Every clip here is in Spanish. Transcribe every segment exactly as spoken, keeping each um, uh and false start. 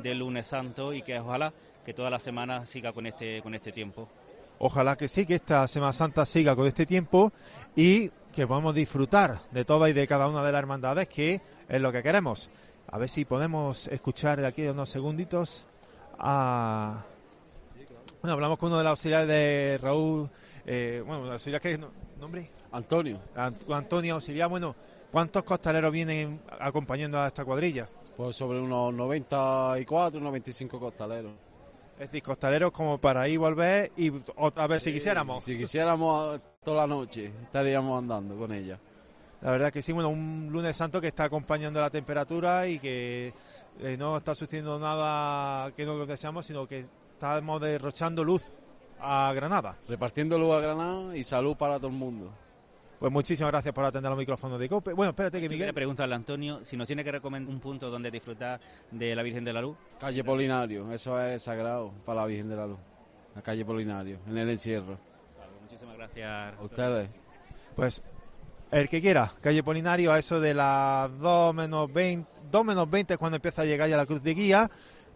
del lunes santo y que ojalá que toda la semana siga con este, con este tiempo. Ojalá que sí, que esta Semana Santa siga con este tiempo y que podamos disfrutar de todas y de cada una de las hermandades, que es lo que queremos. A ver si podemos escuchar de aquí unos segunditos a... Bueno, hablamos con uno de los auxiliares de Raúl, eh, bueno, auxiliar que nombre Antonio. Ant- Antonio auxiliar. Bueno, ¿cuántos costaleros vienen acompañando a esta cuadrilla? Pues sobre unos noventa y cuatro, noventa y cinco costaleros. Es decir, costaleros como para ir y volver y otra vez si Sí, quisiéramos. Si quisiéramos toda la noche estaríamos andando con ella. La verdad que sí, bueno, un lunes santo que está acompañando la temperatura y que eh, no está sucediendo nada que no deseamos, sino que estamos derrochando luz a Granada. Repartiendo luz a Granada y salud para todo el mundo. Pues muchísimas gracias por atender los micrófonos de COPE. Bueno, espérate que Miguel... Le preguntarle a Antonio si nos tiene que recomendar un punto donde disfrutar de la Virgen de la Luz. Calle Polinario, eso es sagrado para la Virgen de la Luz. La calle Polinario, en el encierro. Claro, muchísimas gracias. A ustedes. Pues el que quiera, calle Polinario, a eso de las dos menos veinte, dos menos veinte es cuando empieza a llegar ya la cruz de guía,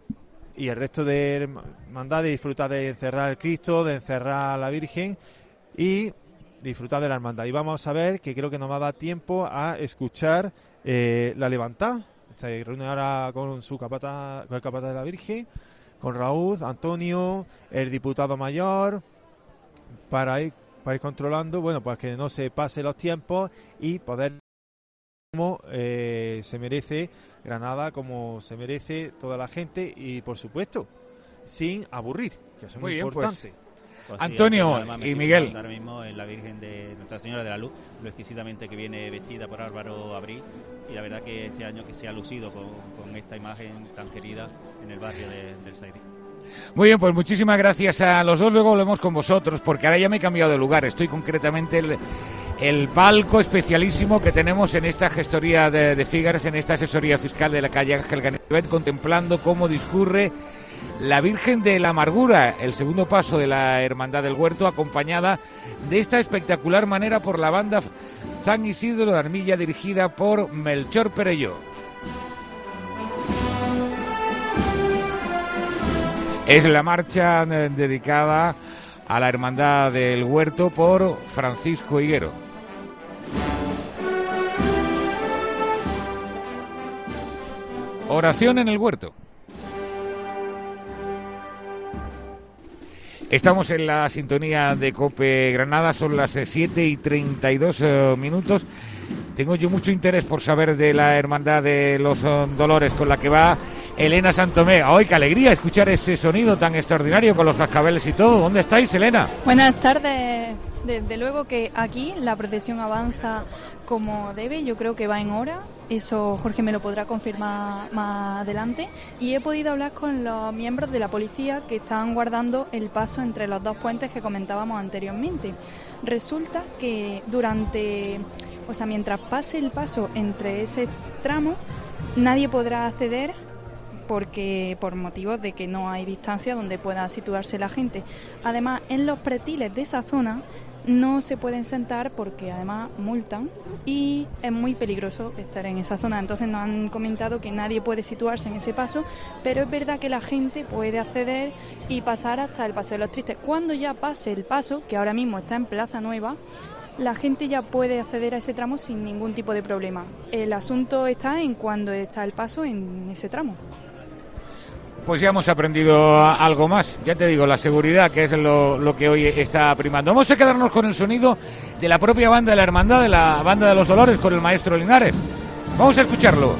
y el resto de hermandades disfruta de encerrar el Cristo, de encerrar a la Virgen y disfrutar de la hermandad. Y vamos a ver, que creo que nos va a dar tiempo a escuchar eh, la levantada. Se reúne ahora con su capataz, con el capataz de la Virgen, con Raúl, Antonio, el diputado mayor, para ir, para ir controlando, bueno, pues que no se pasen los tiempos y poder, como eh, se merece Granada, como se merece toda la gente y, por supuesto, sin aburrir, que eso es muy, muy importante. Pues. Pues Antonio sí, y Miguel. Ahora mismo en la Virgen de Nuestra Señora de la Luz, lo exquisitamente que viene vestida por Álvaro Abril, y la verdad que este año que se ha lucido con, con esta imagen tan querida en el barrio de, del Saidí. Muy bien, pues muchísimas gracias a los dos. Luego volvemos con vosotros, porque ahora ya me he cambiado de lugar. Estoy concretamente el, el palco especialísimo que tenemos en esta gestoría de, de Fígares, en esta asesoría fiscal de la calle Ángel Ganivet, contemplando cómo discurre la Virgen de la Amargura, el segundo paso de la Hermandad del Huerto, acompañada de esta espectacular manera por la banda San Isidro de Armilla, dirigida por Melchor Perelló. Es la marcha eh, dedicada a la Hermandad del Huerto por Francisco Higuero. Oración en el Huerto. Estamos en la sintonía de COPE Granada, son las siete y treinta y dos eh, minutos. Tengo yo mucho interés por saber de la Hermandad de los eh, Dolores con la que va Elena Santomé. ¡Ay, qué alegría escuchar ese sonido tan extraordinario con los cascabeles y todo! ¿Dónde estáis, Elena? Buenas tardes. Desde luego que aquí la procesión avanza como debe, yo creo que va en hora, eso Jorge me lo podrá confirmar más adelante, y he podido hablar con los miembros de la policía que están guardando el paso entre los dos puentes que comentábamos anteriormente. Resulta que durante, o sea, mientras pase el paso entre ese tramo, nadie podrá acceder porque por motivos de que no hay distancia donde pueda situarse la gente. Además, en los pretiles de esa zona no se pueden sentar porque además multan y es muy peligroso estar en esa zona. Entonces nos han comentado que nadie puede situarse en ese paso, pero es verdad que la gente puede acceder y pasar hasta el Paseo de los Tristes. Cuando ya pase el paso, que ahora mismo está en Plaza Nueva, la gente ya puede acceder a ese tramo sin ningún tipo de problema. El asunto está en cuando está el paso en ese tramo. Pues ya hemos aprendido algo más, ya te digo, la seguridad, que es lo, lo que hoy está primando. Vamos a quedarnos con el sonido de la propia banda de la Hermandad, de la Banda de los Dolores, con el maestro Linares. Vamos a escucharlo.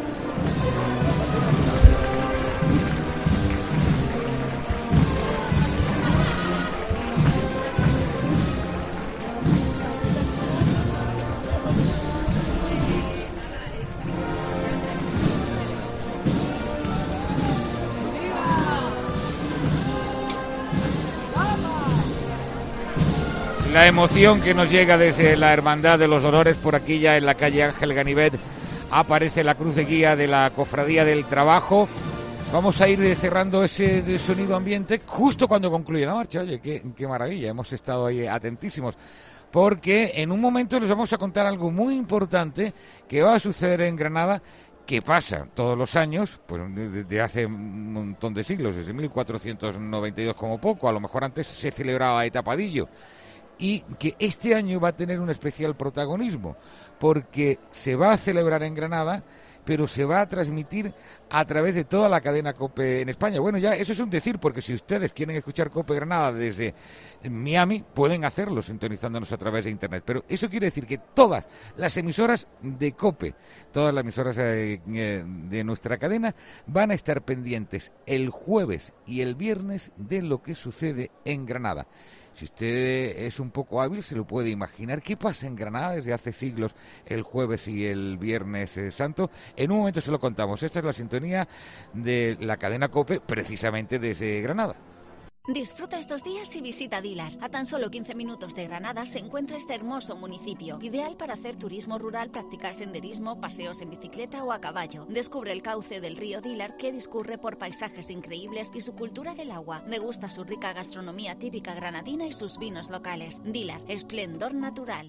La emoción que nos llega desde la Hermandad de los Dolores, por aquí ya en la calle Ángel Ganivet aparece la cruz de guía de la Cofradía del Trabajo. Vamos a ir cerrando ese sonido ambiente justo cuando concluye la marcha. Oye, qué, qué maravilla, hemos estado ahí atentísimos, porque en un momento les vamos a contar algo muy importante que va a suceder en Granada, que pasa todos los años, pues desde hace un montón de siglos, desde mil cuatrocientos noventa y dos como poco, a lo mejor antes se celebraba a tapadillo, y que este año va a tener un especial protagonismo, porque se va a celebrar en Granada, pero se va a transmitir a través de toda la cadena COPE en España. Bueno, ya eso es un decir, porque si ustedes quieren escuchar COPE Granada desde Miami, pueden hacerlo sintonizándonos a través de Internet. Pero eso quiere decir que todas las emisoras de COPE, todas las emisoras eh, de nuestra cadena, van a estar pendientes el jueves y el viernes de lo que sucede en Granada. Si usted es un poco hábil, se lo puede imaginar. ¿Qué pasa en Granada desde hace siglos el jueves y el viernes eh, santo? En un momento se lo contamos. Esta es la sintonía de la cadena COPE, precisamente desde Granada. Disfruta estos días y visita Dilar. A tan solo quince minutos de Granada se encuentra este hermoso municipio, ideal para hacer turismo rural, practicar senderismo, paseos en bicicleta o a caballo. Descubre el cauce del río Dilar, que discurre por paisajes increíbles, y su cultura del agua. Degusta su rica gastronomía típica granadina y sus vinos locales. Dilar, esplendor natural.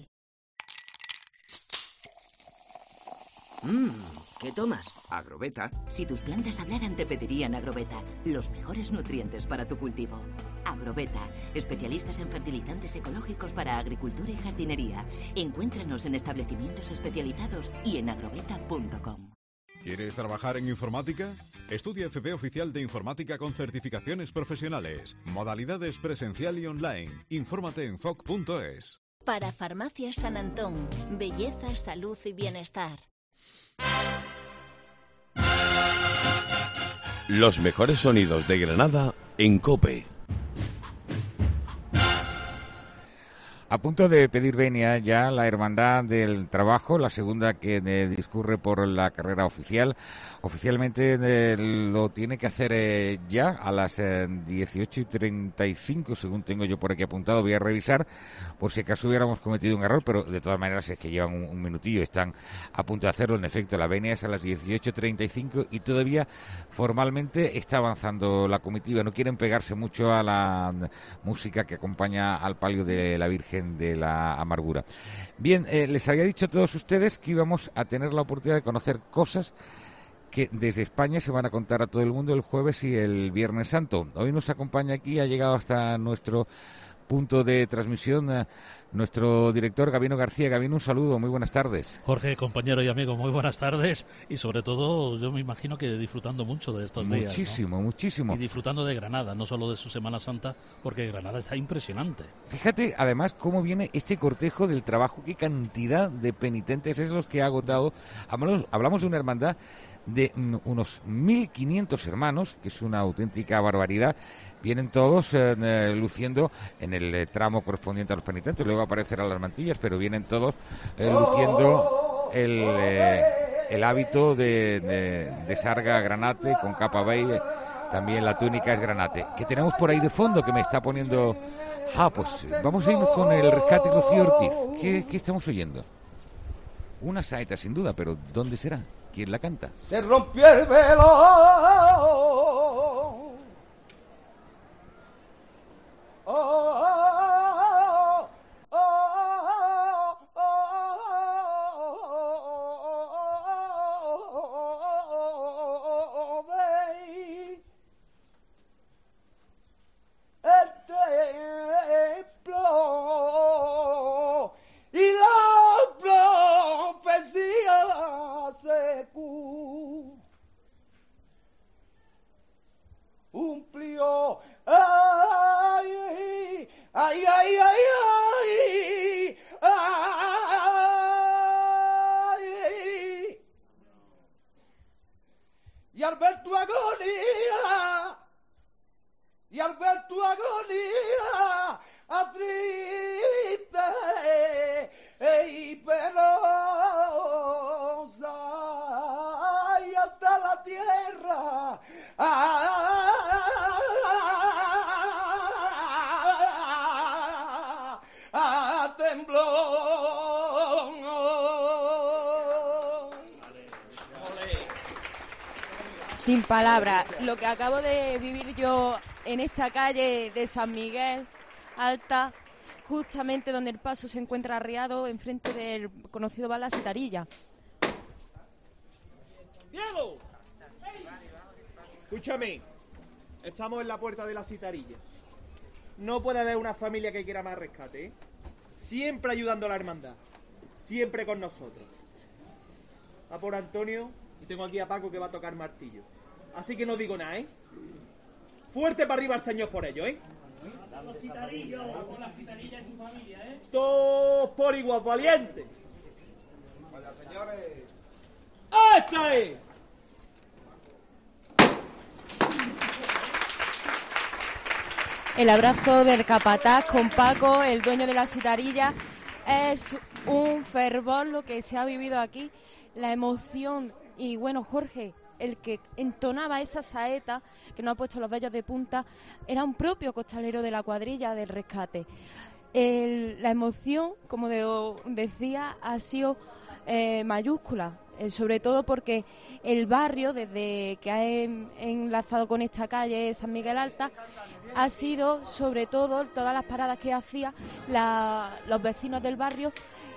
Mmm, ¿qué tomas? Agrobeta. Si tus plantas hablaran, te pedirían Agrobeta. Los mejores nutrientes para tu cultivo. Agrobeta, especialistas en fertilizantes ecológicos para agricultura y jardinería. Encuéntranos en establecimientos especializados y en agrobeta punto com. ¿Quieres trabajar en informática? Estudia F P Oficial de Informática con certificaciones profesionales. Modalidades presencial y online. Infórmate en foc punto es. Para Farmacias San Antón, belleza, salud y bienestar. Los mejores sonidos de Granada en COPE. A punto de pedir venia ya la Hermandad del Trabajo, la segunda que eh, discurre por la carrera oficial. Oficialmente eh, lo tiene que hacer eh, ya a las eh, dieciocho y treinta y cinco, según tengo yo por aquí apuntado. Voy a revisar por si acaso hubiéramos cometido un error, pero de todas maneras es que llevan un, un minutillo, están a punto de hacerlo. En efecto, la venia es a las dieciocho y treinta y cinco y todavía formalmente está avanzando la comitiva. No quieren pegarse mucho a la música que acompaña al palio de la Virgen de la Amargura. Bien, eh, les había dicho a todos ustedes que íbamos a tener la oportunidad de conocer cosas que desde España se van a contar a todo el mundo el jueves y el Viernes Santo. Hoy nos acompaña aquí, ha llegado hasta nuestro punto de transmisión eh, nuestro director Gabino García. Gabino, un saludo, muy buenas tardes. Jorge, compañero y amigo, muy buenas tardes, y sobre todo yo me imagino que disfrutando mucho de estos días. Muchísimo, ¿no? muchísimo. Y disfrutando de Granada, no solo de su Semana Santa, porque Granada está impresionante. Fíjate además cómo viene este cortejo del trabajo, qué cantidad de penitentes es los que ha agotado. Hablamos, hablamos de una hermandad de unos mil quinientos hermanos, que es una auténtica barbaridad. Vienen todos eh, eh, luciendo en el eh, tramo correspondiente a los penitentes, luego aparecerán las mantillas, pero vienen todos eh, luciendo el, eh, el hábito de, de, de sarga granate con capa beige, también la túnica es granate. ¿Qué tenemos por ahí de fondo que me está poniendo? Ah, pues vamos a irnos con el rescate Rocío Ortiz. ¿Qué, qué estamos oyendo? Una saeta sin duda, pero ¿dónde será? ¿Quién la canta? Se rompió el velo. Oh, oh, oh, oh, oh, oh, el templo y la profecía se cumplió. Ay, ay, ay, ay, ay, ay. Y al ver tu agonía, y al ver tu agonía, a triste y penosa, y hasta la tierra, a tembló. Sin palabras, lo que acabo de vivir yo en esta calle de San Miguel Alta, justamente donde el paso se encuentra arriado enfrente del conocido bar La Sitarilla. Diego. Escúchame, estamos en la puerta de la Citarilla. No puede haber una familia que quiera más rescate, ¿eh? Siempre ayudando a la hermandad, siempre con nosotros. Va por Antonio y tengo aquí a Paco que va a tocar martillo. Así que no digo nada, ¿eh? Fuerte para arriba el señor por ello, ¿eh? Los citarillos, con la citarilla y su familia, ¿eh? Todos por igual, valiente. Vaya, señores. ¡Esta es! El abrazo del capataz con Paco, el dueño de la citarilla. Es un fervor lo que se ha vivido aquí, la emoción. Y bueno, Jorge, el que entonaba esa saeta, que nos ha puesto los vellos de punta, era un propio costalero de la cuadrilla del rescate. El, la emoción, como de, decía, ha sido eh, mayúscula, eh, sobre todo porque el barrio, desde que ha en, enlazado con esta calle San Miguel Alta, ha sido sobre todo todas las paradas que hacía la, los vecinos del barrio.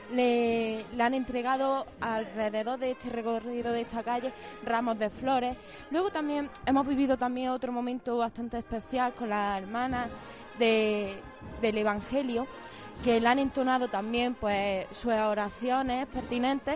Le, le han entregado alrededor de este recorrido de esta calle ramos de flores. Luego también hemos vivido también otro momento bastante especial con las hermanas de, del Evangelio, que le han entonado también pues sus oraciones pertinentes.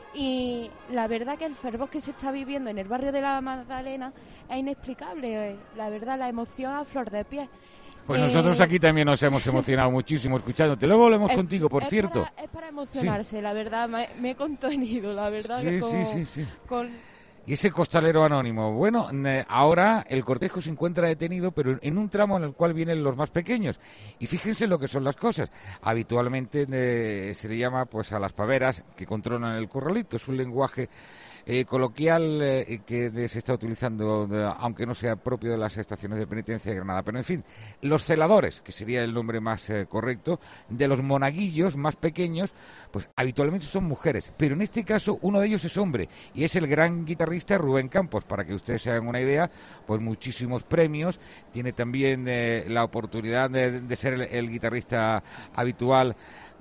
Y la verdad que el fervor que se está viviendo en el barrio de la Magdalena es inexplicable. La verdad, la emoción a flor de piel. Pues eh, nosotros aquí también nos hemos emocionado muchísimo escuchándote. Luego volvemos es, contigo, por es cierto. Para, es para emocionarse, sí. La verdad, me, me he contenido, la verdad. Sí, que sí, con, sí, sí. Con... Y ese costalero anónimo. Bueno, ahora el cortejo se encuentra detenido, pero en un tramo en el cual vienen los más pequeños. Y fíjense lo que son las cosas. Habitualmente eh, se le llama pues a las paveras que controlan el corralito. Es un lenguaje eh, coloquial eh, que se está utilizando, de, aunque no sea propio de las estaciones de penitencia de Granada. Pero en fin, los celadores, que sería el nombre más eh, correcto, de los monaguillos más pequeños, pues habitualmente son mujeres. Pero en este caso uno de ellos es hombre y es el gran guitarrista Rubén Campos. Para que ustedes se hagan una idea, pues muchísimos premios. Tiene también eh, la oportunidad de, de ser el, el guitarrista habitual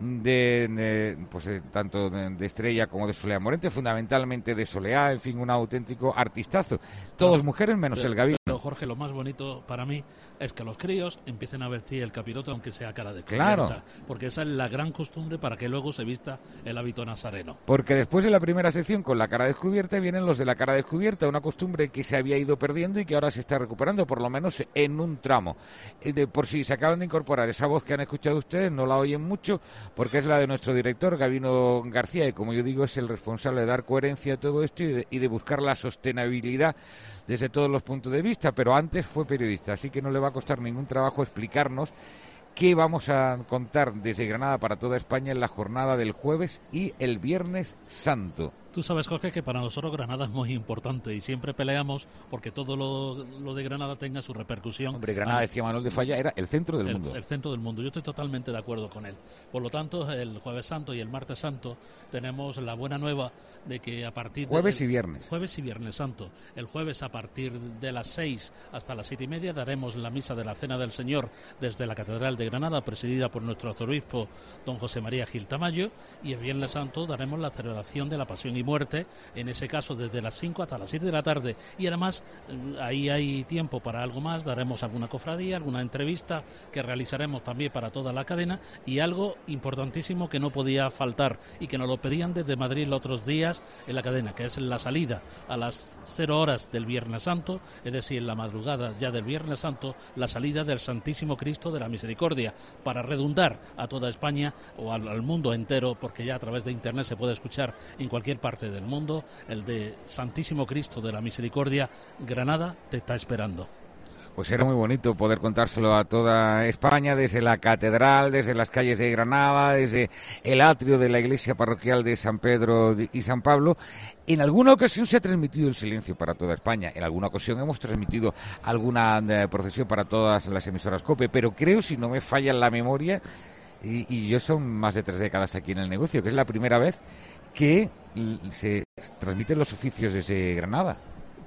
de, de pues de, tanto de, de Estrella como de Soleá Morente, fundamentalmente de Soleá, en fin, un auténtico artistazo. Todos mujeres menos pero, el Gabino. Pero Jorge, lo más bonito para mí es que los críos empiecen a vestir el capiroto aunque sea cara de claro, clienta, porque esa es la gran costumbre para que luego se vista el hábito nazareno. Porque después de la primera sección con la cara descubierta vienen los de la cara descubierta, una costumbre que se había ido perdiendo y que ahora se está recuperando, por lo menos en un tramo. De por si se acaban de incorporar, esa voz que han escuchado ustedes no la oyen mucho porque es la de nuestro director Gabino García, y como yo digo es el responsable de dar coherencia a todo esto y de, y de buscar la sostenibilidad desde todos los puntos de vista, pero antes fue periodista, así que no le va a costar ningún trabajo explicarnos qué vamos a contar desde Granada para toda España en la jornada del jueves y el Viernes Santo. Tú sabes, Jorge, que para nosotros Granada es muy importante y siempre peleamos porque todo lo, lo de Granada tenga su repercusión. Hombre, Granada, decía Manuel de Falla, era el centro del el, mundo. El centro del mundo. Yo estoy totalmente de acuerdo con él. Por lo tanto, el Jueves Santo y el Martes Santo tenemos la buena nueva de que a partir de... Jueves y Viernes. Jueves y Viernes Santo. El jueves a partir de las seis hasta las siete y media daremos la misa de la Cena del Señor desde la Catedral de Granada, presidida por nuestro arzobispo don José María Gil Tamayo, y el Viernes Santo daremos la celebración de la Pasión y Muerte, en ese caso desde las cinco hasta las siete de la tarde, y además ahí hay tiempo para algo más, daremos alguna cofradía, alguna entrevista que realizaremos también para toda la cadena, y algo importantísimo que no podía faltar y que nos lo pedían desde Madrid los otros días en la cadena, que es la salida a las cero horas del Viernes Santo, es decir, en la madrugada ya del Viernes Santo, la salida del Santísimo Cristo de la Misericordia, para redundar a toda España o al, al mundo entero, porque ya a través de internet se puede escuchar en cualquier parte del mundo, el de Santísimo Cristo de la Misericordia. Granada te está esperando. Pues era muy bonito poder contárselo a toda España, desde la catedral, desde las calles de Granada, desde el atrio de la iglesia parroquial de San Pedro y San Pablo. En alguna ocasión se ha transmitido el silencio para toda España, en alguna ocasión hemos transmitido alguna eh, procesión para todas las emisoras COPE, pero creo, si no me falla la memoria, y, y yo son más de tres décadas aquí en el negocio, que es la primera vez que se transmiten los oficios desde Granada.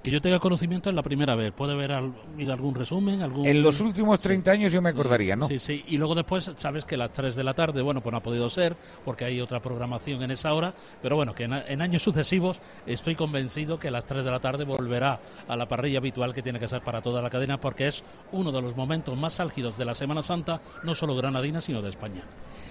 Que yo tenga conocimiento es la primera vez. ¿Puede haber al, algún resumen? Algún... En los últimos treinta sí. años yo me acordaría, sí, ¿no? Sí, sí. Y luego después, sabes que las tres de la tarde, bueno, pues no ha podido ser, porque hay otra programación en esa hora, pero bueno, que en, en años sucesivos estoy convencido que a las tres de la tarde volverá a la parrilla habitual que tiene que ser para toda la cadena, porque es uno de los momentos más álgidos de la Semana Santa, no solo granadina, sino de España.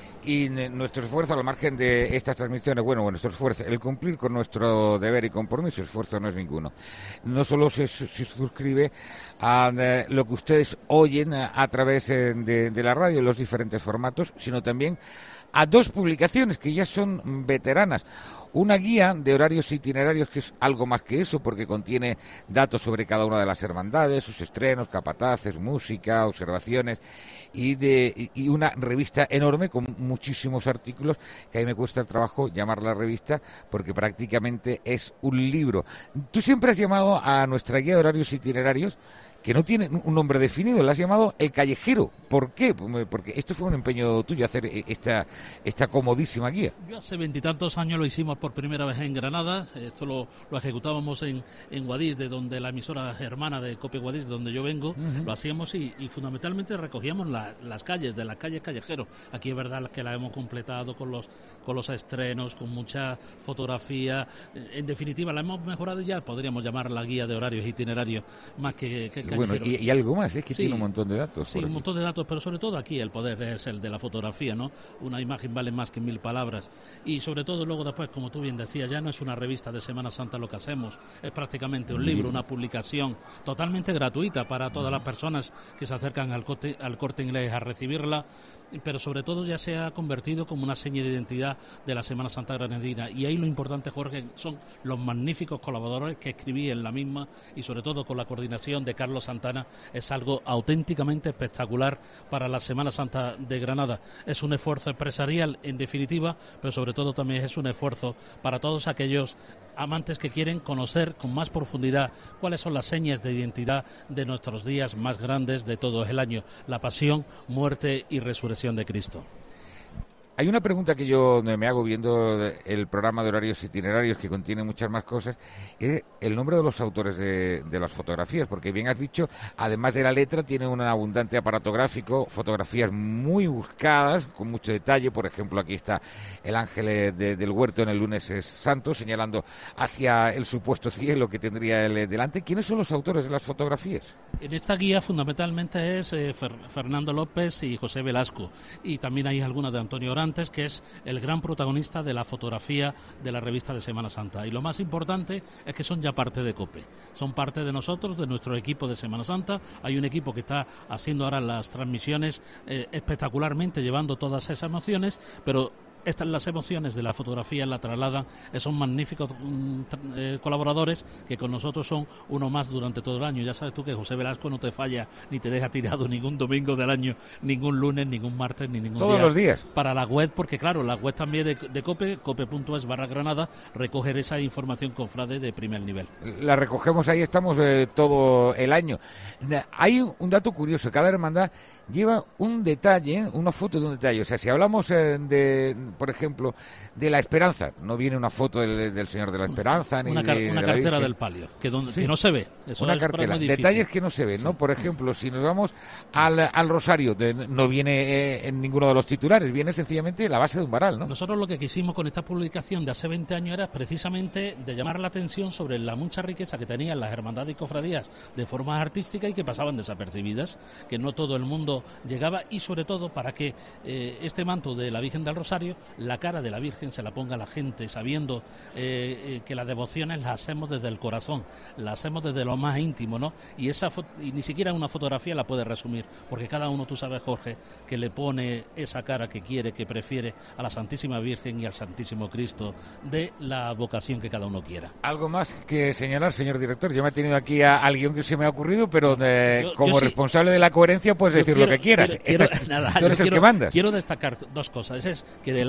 Y nuestro esfuerzo al margen de estas transmisiones, bueno, bueno, nuestro esfuerzo, el cumplir con nuestro deber y compromiso, esfuerzo no es ninguno. No solo se, se suscribe a eh, lo que ustedes oyen a, a través eh, de, de la radio en los diferentes formatos, sino también a dos publicaciones que ya son veteranas. Una guía de horarios itinerarios que es algo más que eso, porque contiene datos sobre cada una de las hermandades, sus estrenos, capataces, música, observaciones, y de y una revista enorme con muchísimos artículos que a mí me cuesta el trabajo llamarla revista, porque prácticamente es un libro. Tú siempre has llamado a nuestra guía de horarios itinerarios, que no tiene un nombre definido, la has llamado El Callejero. ¿Por qué? Porque esto fue un empeño tuyo, hacer esta esta comodísima guía. Yo hace veintitantos años lo hicimos por primera vez en Granada. Esto lo, lo ejecutábamos en, en Guadix, de donde la emisora hermana de Cope Guadix, de donde yo vengo, uh-huh. lo hacíamos y, y fundamentalmente recogíamos la, las calles, de las calles Callejero. Aquí es verdad que la hemos completado con los, con los estrenos, con mucha fotografía. En definitiva, la hemos mejorado y ya podríamos llamar la guía de horarios itinerarios más que... que Bueno, y, y algo más, es que sí, tiene un montón de datos. Sí, un montón de datos, pero sobre todo aquí el poder es el de la fotografía, ¿no? Una imagen vale más que mil palabras. Y sobre todo luego después, como tú bien decías, ya no es una revista de Semana Santa lo que hacemos, es prácticamente un libro, una publicación totalmente gratuita para todas las personas que se acercan al Corte, al Corte Inglés a recibirla, pero sobre todo ya se ha convertido como una seña de identidad de la Semana Santa granadina. Y ahí lo importante, Jorge, son los magníficos colaboradores que escribí en la misma, y sobre todo con la coordinación de Carlos Santana. Es algo auténticamente espectacular para la Semana Santa de Granada. Es un esfuerzo empresarial, en definitiva, pero sobre todo también es un esfuerzo para todos aquellos amantes que quieren conocer con más profundidad cuáles son las señas de identidad de nuestros días más grandes de todo el año: la pasión, muerte y resurrección de Cristo. Hay una pregunta que yo me hago viendo el programa de horarios itinerarios, que contiene muchas más cosas, es el nombre de los autores de, de las fotografías, porque bien has dicho, además de la letra, tiene un abundante aparato gráfico, fotografías muy buscadas, con mucho detalle. Por ejemplo, aquí está el ángel de, del huerto en el lunes santo, señalando hacia el supuesto cielo que tendría él delante. ¿Quiénes son los autores de las fotografías? En esta guía fundamentalmente es eh, Fer, Fernando López y José Velasco, y también hay algunas de Antonio Orantes, que es el gran protagonista de la fotografía de la revista de Semana Santa. Y lo más importante es que son ya parte de COPE, son parte de nosotros, de nuestro equipo de Semana Santa. Hay un equipo que está haciendo ahora las transmisiones eh, espectacularmente, llevando todas esas emociones, pero estas las emociones de la fotografía la trasladan esos magníficos mm, eh, colaboradores que con nosotros son uno más durante todo el año. Ya sabes tú que José Velasco no te falla ni te deja tirado ningún domingo del año, ningún lunes, ningún martes, ni ningún todos día. Los días. Para la web, porque claro, la web también de, de COPE, cope.es barra Granada, recoger esa información cofrade de primer nivel. La recogemos ahí, estamos eh, todo el año. Hay un dato curioso: cada hermandad lleva un detalle, una foto de un detalle. O sea, si hablamos eh, de, por ejemplo, de la Esperanza, no viene una foto del, del Señor de la Esperanza, ni una, car- de, una de cartera la del palio, que, donde, sí. que no se ve. Eso una es cartera, muy detalles que no se ven, ¿no? Sí. Por ejemplo, si nos vamos al, al Rosario, de, no viene eh, en ninguno de los titulares, viene sencillamente la base de un varal, ¿no? Nosotros lo que quisimos con esta publicación de hace veinte años era precisamente de llamar la atención sobre la mucha riqueza que tenían las hermandades y cofradías de formas artísticas y que pasaban desapercibidas, que no todo el mundo llegaba, y sobre todo para que eh, este manto de la Virgen del Rosario, la cara de la Virgen se la ponga la gente, sabiendo eh, eh, que las devociones las hacemos desde el corazón, las hacemos desde lo más íntimo, ¿no? Y esa fo- y ni siquiera una fotografía la puede resumir, porque cada uno, tú sabes, Jorge, que le pone esa cara que quiere, que prefiere a la Santísima Virgen y al Santísimo Cristo, de la vocación que cada uno quiera. Algo más que señalar, señor director. Yo me he tenido aquí a, al guión que se me ha ocurrido, pero de, yo, como yo sí, responsable de la coherencia puedes decir quiero, lo que quieras. Quiero, Esta, quiero, nada, tú eres el quiero, que mandas. Quiero destacar dos cosas. Es que del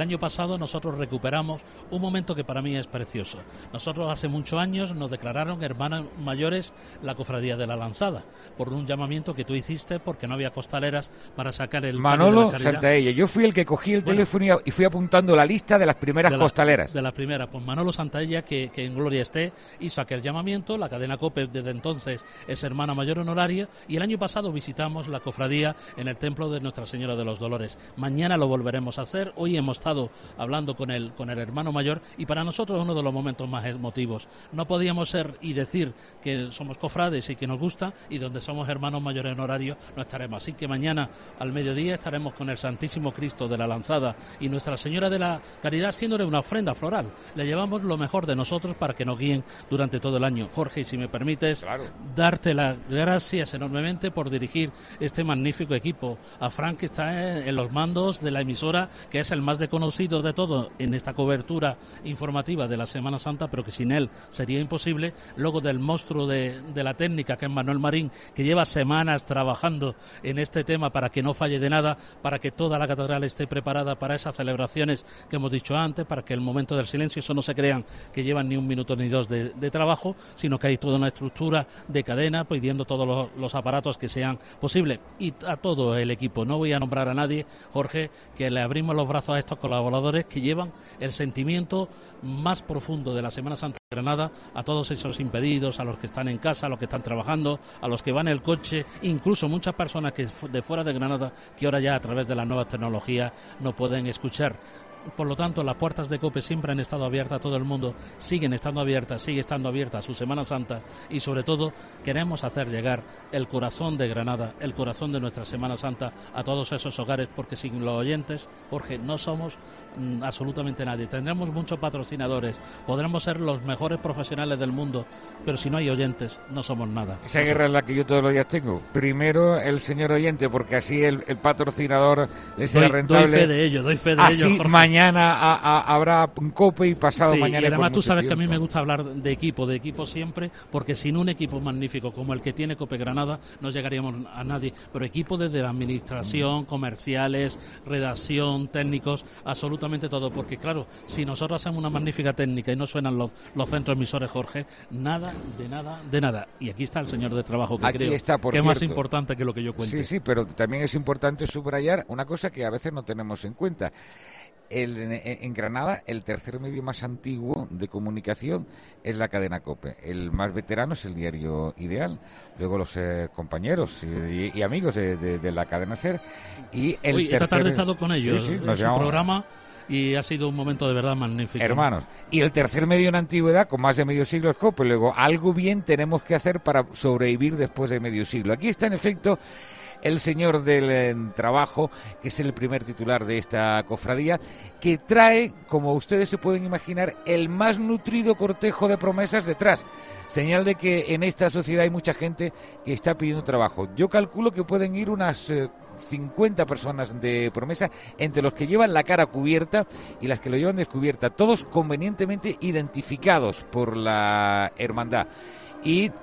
año pasado nosotros recuperamos un momento que para mí es precioso. Nosotros hace muchos años nos declararon hermanos mayores la Cofradía de la Lanzada, por un llamamiento que tú hiciste porque no había costaleras para sacar el Manolo Santaella. Yo fui el que cogí el bueno, teléfono y fui apuntando la lista de las primeras de la, costaleras. De las primeras, pues Manolo Santaella, que, que en gloria esté, hizo aquel llamamiento. La cadena COPE desde entonces es hermana mayor honoraria, y el año pasado visitamos la cofradía en el templo de Nuestra Señora de los Dolores. Mañana lo volveremos a hacer. Hoy hemos estado hablando con el, con el hermano mayor, y para nosotros es uno de los momentos más emotivos. No podíamos ser y decir que somos cofrades y que nos gusta, y donde somos hermanos mayores honorarios no estaremos. Así que mañana al mediodía estaremos con el Santísimo Cristo de la Lanzada y Nuestra Señora de la Caridad, haciéndole una ofrenda floral. Le llevamos lo mejor de nosotros para que nos guíen durante todo el año. Jorge, y si me permites, claro, darte las gracias enormemente por dirigir este magnífico equipo. A Frank, que está en los mandos de la emisora, que es el más desconocido de todo en esta cobertura informativa de la Semana Santa, pero que sin él sería imposible. Luego del monstruo de, de la técnica, que es Manuel Marín, que lleva semanas trabajando en este tema para que no falle de nada, para que toda la catedral esté preparada para esas celebraciones que hemos dicho antes, para que el momento del silencio, eso no se crean que llevan ni un minuto ni dos de, de trabajo, sino que hay toda una estructura de cadena pidiendo todos los, los aparatos que sean posibles, y a todo el equipo. No voy a nombrar a nadie, Jorge, que le abrimos los brazos a estos colaboradores que llevan el sentimiento más profundo de la Semana Santa de Granada, a todos esos impedidos, a los que están en casa, a los que están trabajando, a los que van en el coche, incluso muchas personas que de fuera de Granada, que ahora ya a través de las nuevas tecnologías no pueden escuchar. Por lo tanto, las puertas de COPE siempre han estado abiertas a todo el mundo, siguen estando abiertas, sigue estando abierta su Semana Santa, y sobre todo queremos hacer llegar el corazón de Granada, el corazón de nuestra Semana Santa a todos esos hogares, porque sin los oyentes, Jorge, no somos mm, absolutamente nadie. Tendremos muchos patrocinadores, podremos ser los mejores profesionales del mundo, pero si no hay oyentes, no somos nada. Esa guerra es la que yo todos los días tengo. Primero el señor oyente, porque así el, el patrocinador le será doy, rentable. Doy fe de ello, doy fe de así ello, Jorge. Mañana a, a, habrá un COPE y pasado sí, mañana. Y además tú sabes tiempo. que a mí me gusta hablar de equipo, de equipo siempre, porque sin un equipo magnífico como el que tiene COPE Granada no llegaríamos a nadie. Pero equipo desde la administración, comerciales, redacción, técnicos, absolutamente todo. Porque claro, si nosotros hacemos una magnífica técnica y no suenan los, los centros emisores, Jorge, nada, de nada, de nada. Y aquí está el señor de trabajo, que aquí creo está, por que es cierto. más importante que lo que yo cuente. Sí, sí, pero también es importante subrayar una cosa que a veces no tenemos en cuenta. El, en, en Granada, el tercer medio más antiguo de comunicación es la cadena COPE. El más veterano es el diario Ideal. Luego los eh, compañeros y, y amigos de, de, de la cadena SER. Y el Hoy, tercer... esta tarde he estado con ellos sí, sí, en nos su llamamos... programa, y ha sido un momento de verdad magnífico. Hermanos, y el tercer medio en antigüedad, con más de medio siglo, es COPE. Luego, algo bien tenemos que hacer para sobrevivir después de medio siglo. Aquí está, en efecto, el señor del eh, trabajo, que es el primer titular de esta cofradía, que trae, como ustedes se pueden imaginar, el más nutrido cortejo de promesas detrás. Señal de que en esta sociedad hay mucha gente que está pidiendo trabajo. Yo calculo que pueden ir unas eh, cincuenta personas de promesa, entre los que llevan la cara cubierta y las que lo llevan descubierta, todos convenientemente identificados por la hermandad. Y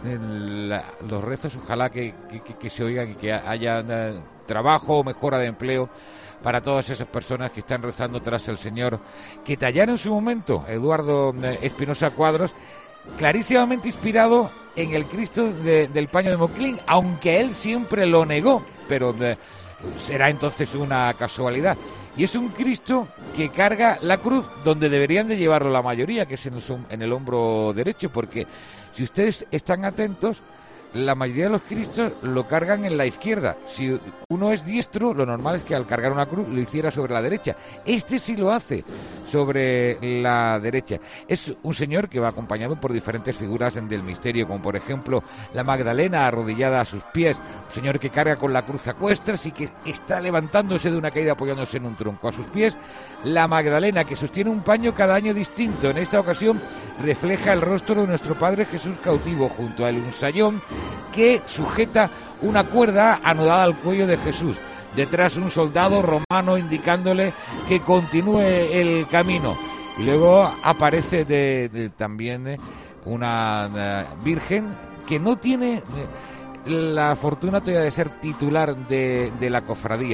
la, los rezos, ojalá que, que, que se oigan y que haya uh, trabajo o mejora de empleo para todas esas personas que están rezando tras el Señor, que tallaron en su momento Eduardo uh, Espinosa Cuadros, clarísimamente inspirado en el Cristo de, del paño de Moclín, aunque él siempre lo negó, pero uh, será entonces una casualidad. Y es un Cristo que carga la cruz donde deberían de llevarlo la mayoría, que es en el, en el hombro derecho, porque si ustedes están atentos, la mayoría de los Cristos lo cargan en la izquierda. Si uno es diestro, lo normal es que al cargar una cruz lo hiciera sobre la derecha. Este sí lo hace sobre la derecha. Es un señor que va acompañado por diferentes figuras del misterio, como por ejemplo la Magdalena arrodillada a sus pies, un señor que carga con la cruz a cuestas y que está levantándose de una caída apoyándose en un tronco a sus pies, la Magdalena que sostiene un paño cada año distinto. En esta ocasión refleja el rostro de nuestro Padre Jesús cautivo, junto a él un sayón que sujeta una cuerda anudada al cuello de Jesús. Detrás un soldado romano indicándole que continúe el camino. Y luego aparece de, de, también de una de, virgen que no tiene de, la fortuna todavía de ser titular de, de la cofradía,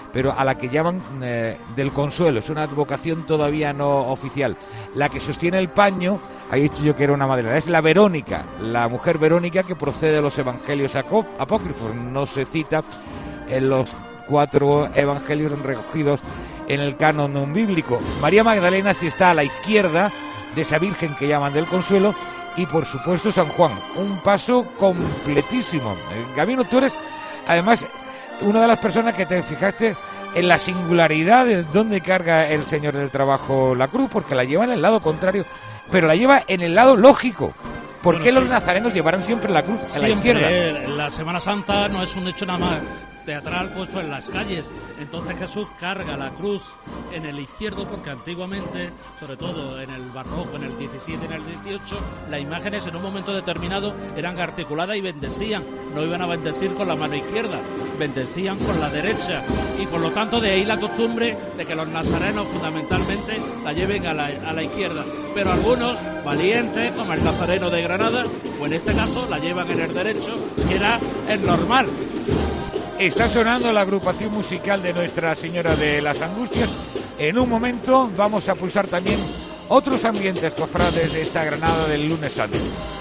pero a la que llaman eh, del Consuelo, es una advocación todavía no oficial. La que sostiene el paño, ahí he dicho yo que era una madrina, es la Verónica, la mujer Verónica que procede de los evangelios apócrifos, no se cita en los cuatro evangelios recogidos en el canon bíblico. María Magdalena sí está a la izquierda de esa Virgen que llaman del Consuelo, y por supuesto San Juan, un paso completísimo. Gabino, tú eres además una de las personas que te fijaste en la singularidad de dónde carga el Señor del Trabajo la cruz, porque la lleva en el lado contrario, pero la lleva en el lado lógico. ¿Por bueno, qué sí. los nazarenos llevarán siempre la cruz a la Siempre, izquierda? eh, la Semana Santa no es un hecho nada más teatral puesto en las calles. Entonces Jesús carga la cruz en el izquierdo porque antiguamente, sobre todo en el barroco, en el diecisiete y en el dieciocho, las imágenes en un momento determinado eran articuladas y bendecían. No iban a bendecir con la mano izquierda, bendecían con la derecha. Y por lo tanto de ahí la costumbre de que los nazarenos fundamentalmente la lleven a la, a la izquierda. Pero algunos valientes, como el nazareno de Granada, o en este caso la llevan en el derecho, que era el normal. Está sonando la agrupación musical de Nuestra Señora de las Angustias. En un momento vamos a pulsar también otros ambientes cofrades de esta Granada del lunes santo.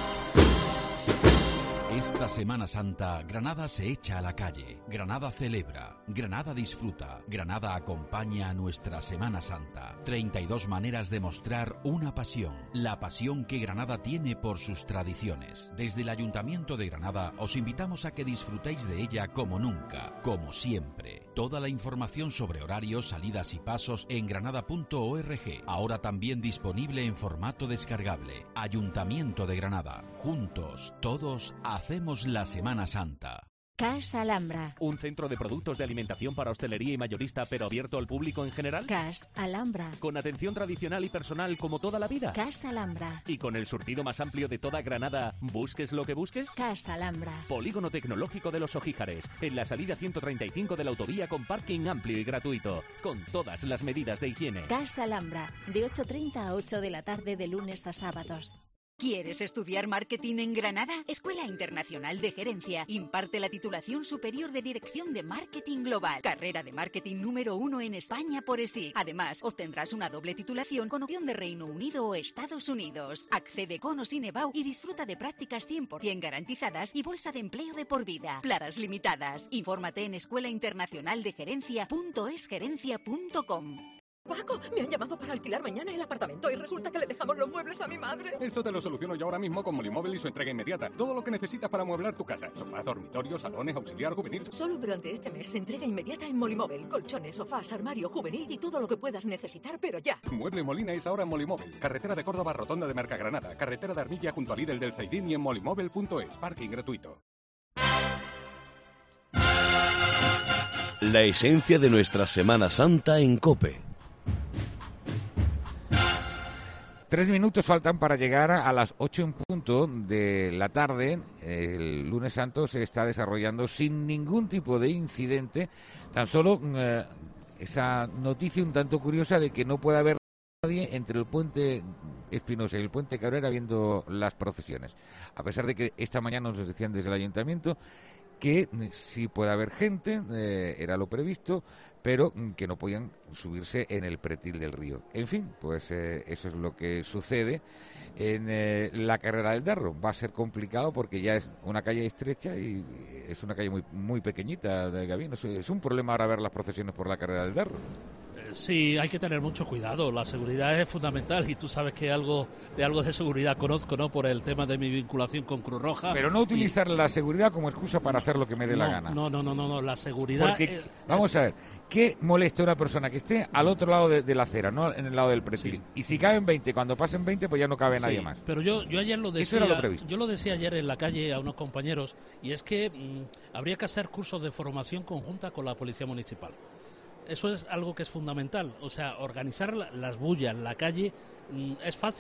Esta Semana Santa, Granada se echa a la calle, Granada celebra, Granada disfruta, Granada acompaña a nuestra Semana Santa. treinta y dos maneras de mostrar una pasión, la pasión que Granada tiene por sus tradiciones. Desde el Ayuntamiento de Granada os invitamos a que disfrutéis de ella como nunca, como siempre. Toda la información sobre horarios, salidas y pasos en granada punto org. Ahora también disponible en formato descargable. Ayuntamiento de Granada. Juntos, todos, hacemos la Semana Santa. Casa Alhambra. ¿Un centro de productos de alimentación para hostelería y mayorista, pero abierto al público en general? Casa Alhambra. ¿Con atención tradicional y personal como toda la vida? Casa Alhambra. ¿Y con el surtido más amplio de toda Granada, busques lo que busques? Casa Alhambra. Polígono Tecnológico de los Ojíjares, en la salida ciento treinta y cinco de la autovía con parking amplio y gratuito, con todas las medidas de higiene. Casa Alhambra, de ocho treinta a ocho de la tarde de lunes a sábados. ¿Quieres estudiar marketing en Granada? Escuela Internacional de Gerencia imparte la titulación superior de Dirección de Marketing Global, carrera de marketing número uno en España por E S I C. Además, obtendrás una doble titulación con opción de Reino Unido o Estados Unidos. Accede con o sin EBAU y disfruta de prácticas cien por ciento garantizadas y bolsa de empleo de por vida. Plazas limitadas. Infórmate en escuela internacional de gerencia punto es gerencia punto com. Paco, me han llamado para alquilar mañana el apartamento y resulta que le dejamos los muebles a mi madre. Eso te lo soluciono yo ahora mismo con Molimóvil y su entrega inmediata. Todo lo que necesitas para amueblar tu casa. Sofás, dormitorios, salones, auxiliar juvenil. Solo durante este mes, entrega inmediata en Molimóvil. Colchones, sofás, armario juvenil y todo lo que puedas necesitar, pero ya. Mueble Molina es ahora en Molimóvil. Carretera de Córdoba, Rotonda de Mercagranada. Carretera de Armilla junto al Lidl del Zaidín y en molimóvil punto es. Parking gratuito. La esencia de nuestra Semana Santa en COPE. Tres minutos faltan para llegar a las ocho en punto de la tarde. El lunes santo se está desarrollando sin ningún tipo de incidente. Tan solo eh, esa noticia un tanto curiosa de que no puede haber nadie entre el puente Espinosa y el puente Cabrera viendo las procesiones. A pesar de que esta mañana nos decían desde el ayuntamiento que sí puede haber gente, eh, era lo previsto, pero que no podían subirse en el pretil del río. En fin, pues eh, eso es lo que sucede en eh, la carrera del Darro. Va a ser complicado porque ya es una calle estrecha y es una calle muy muy pequeñita de Gabino. Es, es un problema ahora ver las procesiones por la carrera del Darro. Sí, hay que tener mucho cuidado. La seguridad es fundamental y tú sabes que algo de algo de seguridad conozco, ¿no? Por el tema de mi vinculación con Cruz Roja. Pero no utilizar y... la seguridad como excusa para hacer lo que me dé no, la gana. No, no, no, no, no. La seguridad. Porque, es... vamos a ver, ¿qué molesta a una persona que esté al otro lado de, de la acera, no en el lado del pretil? Sí. Y si caben veinte, cuando pasen veinte, pues ya no cabe sí, nadie más. Pero yo, yo ayer lo decía. Eso era lo previsto. Yo lo decía ayer en la calle a unos compañeros y es que mmm, habría que hacer cursos de formación conjunta con la Policía Municipal. Eso es algo que es fundamental, o sea, organizar la, las bullas, la calle, mmm, es fácil,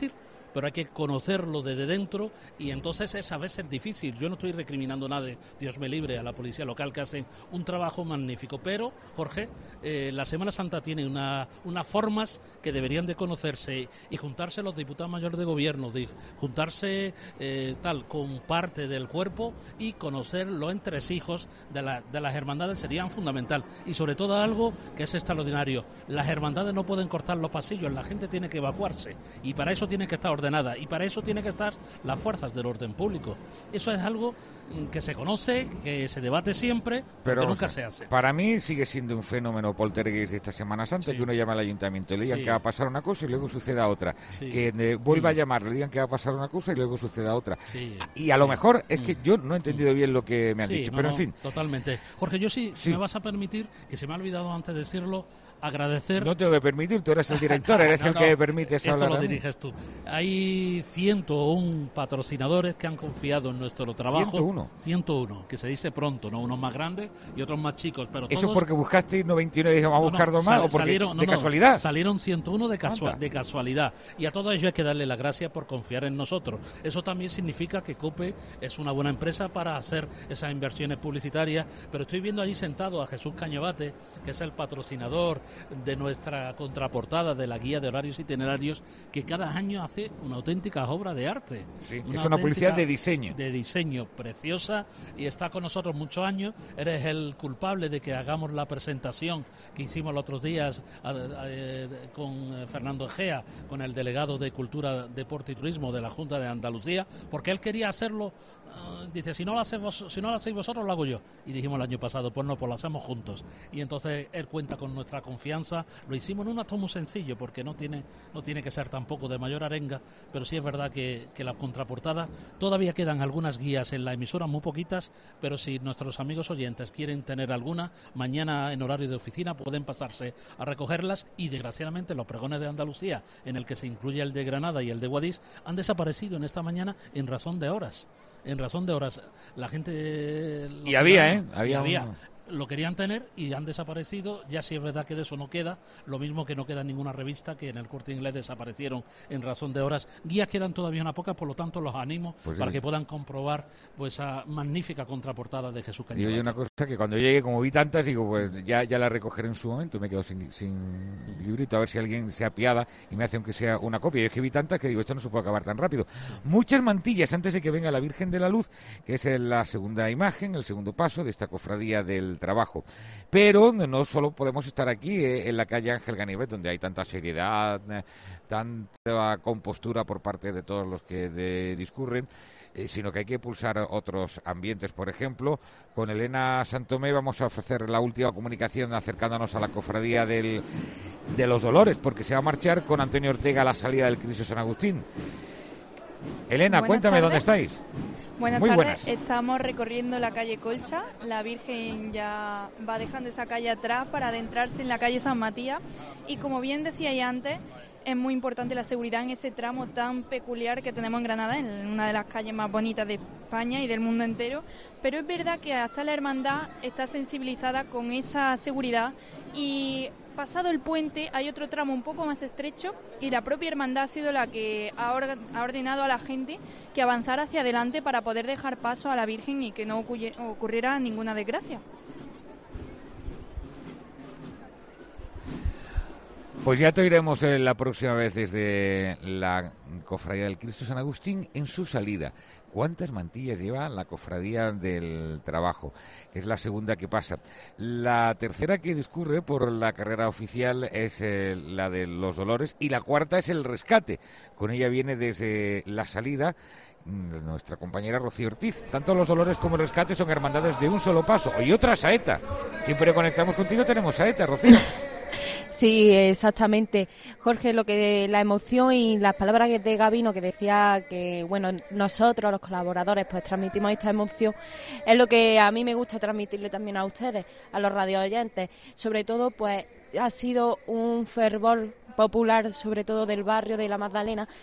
pero hay que conocerlo desde dentro y entonces es a veces difícil. Yo no estoy recriminando nada, de, Dios me libre, a la policía local que hacen un trabajo magnífico, pero, Jorge, eh, la Semana Santa tiene una, unas formas que deberían de conocerse y juntarse los diputados mayores de gobierno, de juntarse eh, tal con parte del cuerpo y conocer los entresijos de, la, de las hermandades serían fundamental. Y sobre todo algo que es extraordinario, las hermandades no pueden cortar los pasillos, la gente tiene que evacuarse y para eso tiene que estar ordenada y para eso tiene que estar las fuerzas del orden público. Eso es algo que se conoce, que se debate siempre, pero que nunca o sea, se hace. Para mí sigue siendo un fenómeno poltergeist de esta Semana Santa, sí. que uno llama al ayuntamiento, le digan sí. que va a pasar una cosa y luego suceda otra, sí. que eh, vuelva sí. a llamar, le digan que va a pasar una cosa y luego suceda otra. Sí. Y a lo sí. mejor es que yo no he entendido bien lo que me han sí, dicho, no, pero en fin. Totalmente. Jorge, yo sí, sí, me vas a permitir, que se me ha olvidado antes de decirlo, agradecer... No tengo que permitir, tú eres el director, eres no, el no, que permites esto hablar. Esto lo diriges tú. Hay ciento uno patrocinadores que han confiado en nuestro trabajo. ciento uno. ciento uno, que se dice pronto, ¿no? Unos más grandes y otros más chicos, pero todos... ¿Eso porque buscaste noventa y uno y dijimos, vamos a buscar dos más, o porque salieron, no, de no, casualidad? Salieron ciento uno de, casua de casualidad. Y a todos ellos hay que darle las gracias por confiar en nosotros. Eso también significa que COPE es una buena empresa para hacer esas inversiones publicitarias, pero estoy viendo allí sentado a Jesús Cañabate, que es el patrocinador de nuestra contraportada de la guía de horarios itinerarios, que cada año hace una auténtica obra de arte. Sí, una es una publicidad de diseño. De diseño, preciosa, y está con nosotros muchos años. Eres el culpable de que hagamos la presentación que hicimos los otros días a, a, a, con Fernando Egea, con el delegado de Cultura, Deporte y Turismo de la Junta de Andalucía, porque él quería hacerlo, uh, dice, si no lo hacéis vos, si no lo hacéis vosotros, lo hago yo. Y dijimos el año pasado, pues no, pues lo hacemos juntos. Y entonces él cuenta con nuestra confianza. Lo hicimos en un acto muy sencillo, porque no tiene no tiene que ser tampoco de mayor arenga, pero sí es verdad que, que la contraportada, todavía quedan algunas guías en la emisora, muy poquitas, pero si nuestros amigos oyentes quieren tener alguna, mañana en horario de oficina pueden pasarse a recogerlas, y desgraciadamente los pregones de Andalucía, en el que se incluye el de Granada y el de Guadix, han desaparecido en esta mañana en razón de horas. En razón de horas. La gente... Y había, ¿eh? Había, y había. Un... lo querían tener y han desaparecido. Ya sí es verdad que de eso no queda, lo mismo que no queda ninguna revista, que en el Corte Inglés desaparecieron en razón de horas. Guías quedan todavía unas pocas, por lo tanto los animo pues para sí. que puedan comprobar pues esa magnífica contraportada de Jesús Cañabate. Y oye, una cosa que cuando llegue, como vi tantas, digo, pues ya, ya la recogeré en su momento, me quedo sin, sin librito, a ver si alguien se apiada y me hace aunque sea una copia. Yo es que vi tantas que digo, esto no se puede acabar tan rápido. Muchas mantillas antes de que venga la Virgen de la Luz, que es la segunda imagen, el segundo paso de esta cofradía del trabajo. Pero no solo podemos estar aquí eh, en la calle Ángel Ganivet, donde hay tanta seriedad, eh, tanta compostura por parte de todos los que de, discurren, eh, sino que hay que pulsar otros ambientes. Por ejemplo, con Elena Santomé vamos a ofrecer la última comunicación acercándonos a la cofradía del, de los Dolores, porque se va a marchar con Antonio Ortega a la salida del Cristo San Agustín. Elena, buenas cuéntame tardes. ¿Dónde estáis? Buenas Muy tardes, buenas. Estamos recorriendo la calle Colcha, la Virgen ya va dejando esa calle atrás para adentrarse en la calle San Matías, y como bien decíais antes, es muy importante la seguridad en ese tramo tan peculiar que tenemos en Granada, en una de las calles más bonitas de España y del mundo entero, pero es verdad que hasta la hermandad está sensibilizada con esa seguridad, y pasado el puente hay otro tramo un poco más estrecho, y la propia hermandad ha sido la que ha ordenado a la gente que avanzara hacia adelante para poder dejar paso a la Virgen y que no ocurriera ninguna desgracia. Pues ya te oiremos eh, la próxima vez desde la Cofradía del Cristo San Agustín en su salida. ¿Cuántas mantillas lleva la Cofradía del Trabajo? Es la segunda que pasa. La tercera que discurre por la carrera oficial es eh, la de los Dolores, y la cuarta es el Rescate. Con ella viene desde la salida nuestra compañera Rocío Ortiz. Tanto los Dolores como el Rescate son hermandades de un solo paso. Y otra Saeta. Siempre conectamos contigo, tenemos Saeta, Rocío. Sí, exactamente. Jorge, lo que la emoción y las palabras de Gabino, que decía que, bueno, nosotros, los colaboradores, pues transmitimos esta emoción, es lo que a mí me gusta transmitirle también a ustedes, a los radioyentes. Sobre todo, pues, ha sido un fervor popular, sobre todo del barrio de la Magdalena,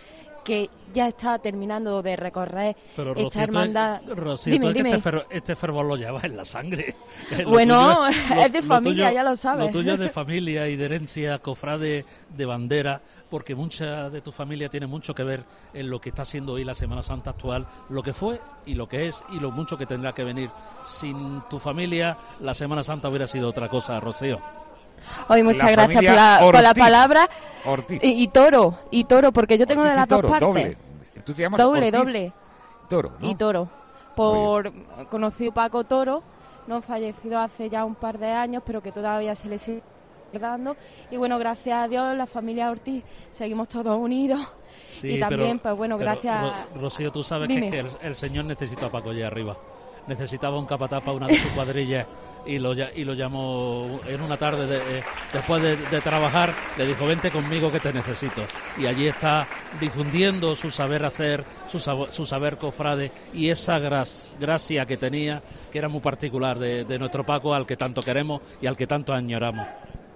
que ya está terminando de recorrer Pero, esta Rocío, hermandad. Rocío, dime, tú es que dime. Este, fervor, este fervor lo llevas en la sangre. Lo Bueno, tuyo es de familia, tuyo, ya lo sabes. Lo tuyo es de familia y de herencia, cofrade de bandera, porque mucha de tu familia tiene mucho que ver en lo que está haciendo hoy la Semana Santa actual, lo que fue y lo que es y lo mucho que tendrá que venir. Sin tu familia, la Semana Santa hubiera sido otra cosa, Rocío. Hoy muchas La gracias por familia la, por la Ortiz. palabra. Ortiz. Y, y toro, y toro, porque yo tengo Ortiz de y las Toro, dos partes. doble. ¿Tú te llamas Doble, Ortiz? doble. Toro, ¿no? Y Toro. Por conocido Paco Toro, no fallecido hace ya un par de años, pero que todavía se le sigue dando. Y bueno, gracias a Dios, la familia Ortiz, seguimos todos unidos. Sí, y también, pero, pues bueno, pero, gracias. Ro- Rocío, tú sabes Dime. que, es que el, el señor necesita a Paco allá arriba. Necesitaba un capataz para una de sus cuadrillas y lo, ya- y lo llamó en una tarde de- eh, después de, de trabajar, le dijo vente conmigo que te necesito, y allí está difundiendo su saber hacer, su, sabo- su saber cofrade y esa gras- gracia que tenía, que era muy particular de, de nuestro Paco, al que tanto queremos y al que tanto añoramos.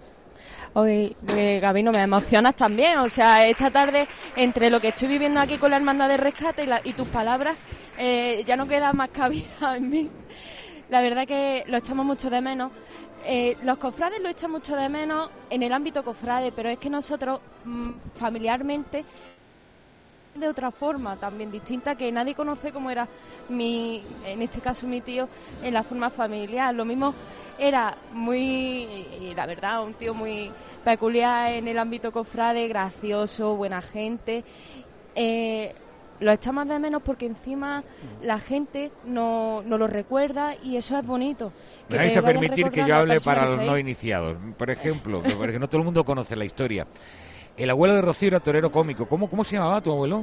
Hoy, eh, Gabino, me emocionas también. O sea, esta tarde, entre lo que estoy viviendo aquí con la Hermandad de Rescate y, la- y tus palabras, eh, ya no queda más cabida en mí. La verdad que lo echamos mucho de menos. Eh, los cofrades lo echan mucho de menos en el ámbito cofrade, pero es que nosotros, mm, familiarmente, de otra forma también distinta, que nadie conoce, como era mi, en este caso mi tío, en la forma familiar. Lo mismo era muy, y la verdad, un tío muy peculiar en el ámbito cofrade, gracioso, buena gente. Eh, lo echamos de menos porque encima la gente no, no lo recuerda, y eso es bonito. Me vais te a vayan permitir que recordando yo a hable personas para que los se no han- iniciados. Por ejemplo, porque no todo el mundo conoce la historia. El abuelo de Rocío era torero cómico. ¿Cómo, cómo se llamaba tu abuelo?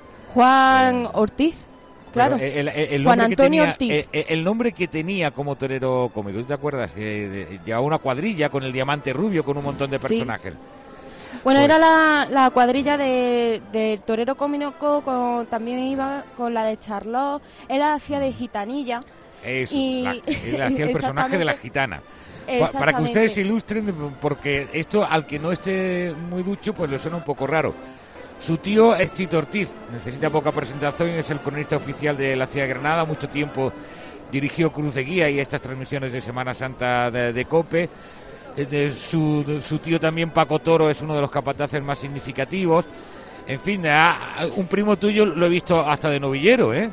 Juan Ortiz, claro. Pero el, el- el Juan nombre que Antonio tenía, Ortiz. eh, el nombre que tenía como torero cómico, ¿tú te acuerdas? Eh, de- llevaba una cuadrilla con el diamante rubio, con un montón de Sí. personajes. Bueno, Pues- era la, la cuadrilla de, del torero cómico, con, también iba con la de Charlot. Él hacía de gitanilla. Eso, y, la- él hacía el personaje de la gitana. Pa- Para que ustedes se ilustren, porque esto al que no esté muy ducho, pues le suena un poco raro. Su tío es Tito Ortiz, necesita poca presentación, es el cronista oficial de la ciudad de Granada, mucho tiempo dirigió Cruz de Guía y estas transmisiones de Semana Santa de, de COPE. Eh, de su, de su tío también, Paco Toro, es uno de los capataces más significativos. En fin, a- a un primo tuyo lo he visto hasta de novillero, ¿eh?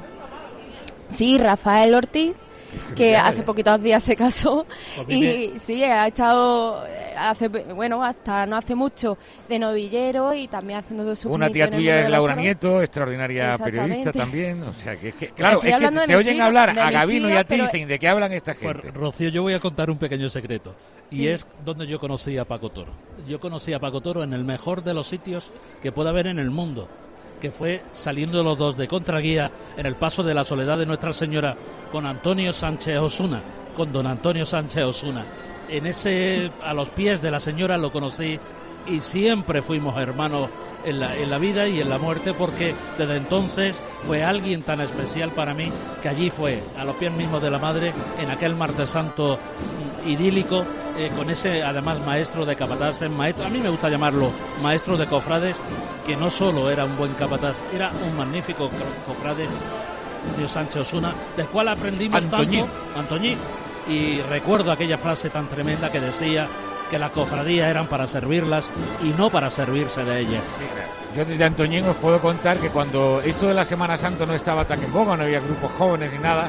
Sí, Rafael Ortiz, que Ya, hace ya. poquitos días se casó. Pues Y vive- sí, ha estado, eh, hace, bueno, hasta no hace mucho, de novillero, y también haciendo su Una tía tuya es Laura Nieto, extraordinaria periodista también. O sea, que, es que claro, Estoy es que hablando te, de te mi oyen tía, hablar de a mi Gabino y tía, a ti, pero- dicen, ¿de qué hablan esta gente? Pues, Rocío, yo voy a contar un pequeño secreto. Sí. Y es donde yo conocí a Paco Toro. Yo conocí a Paco Toro en el mejor de los sitios que pueda haber en el mundo, que fue saliendo los dos de contraguía en el paso de la Soledad de Nuestra Señora con Antonio Sánchez Osuna, con don Antonio Sánchez Osuna. En ese, a los pies de la señora lo conocí, y siempre fuimos hermanos en la, en la vida y en la muerte, porque desde entonces fue alguien tan especial para mí, que allí fue, a los pies mismos de la Madre, en aquel martes santo mm, idílico, eh, con ese además maestro de capataces, maestro, a mí me gusta llamarlo maestro de cofrades, que no solo era un buen capataz, era un magnífico co- cofrade, Dios Sánchez Osuna, del cual aprendimos Antoñín. tanto, Antoñín, y recuerdo aquella frase tan tremenda que decía que las cofradías eran para servirlas y no para servirse de ellas. Yo desde Antoñín os puedo contar que cuando esto de la Semana Santa no estaba tan en boga, no había grupos jóvenes ni nada,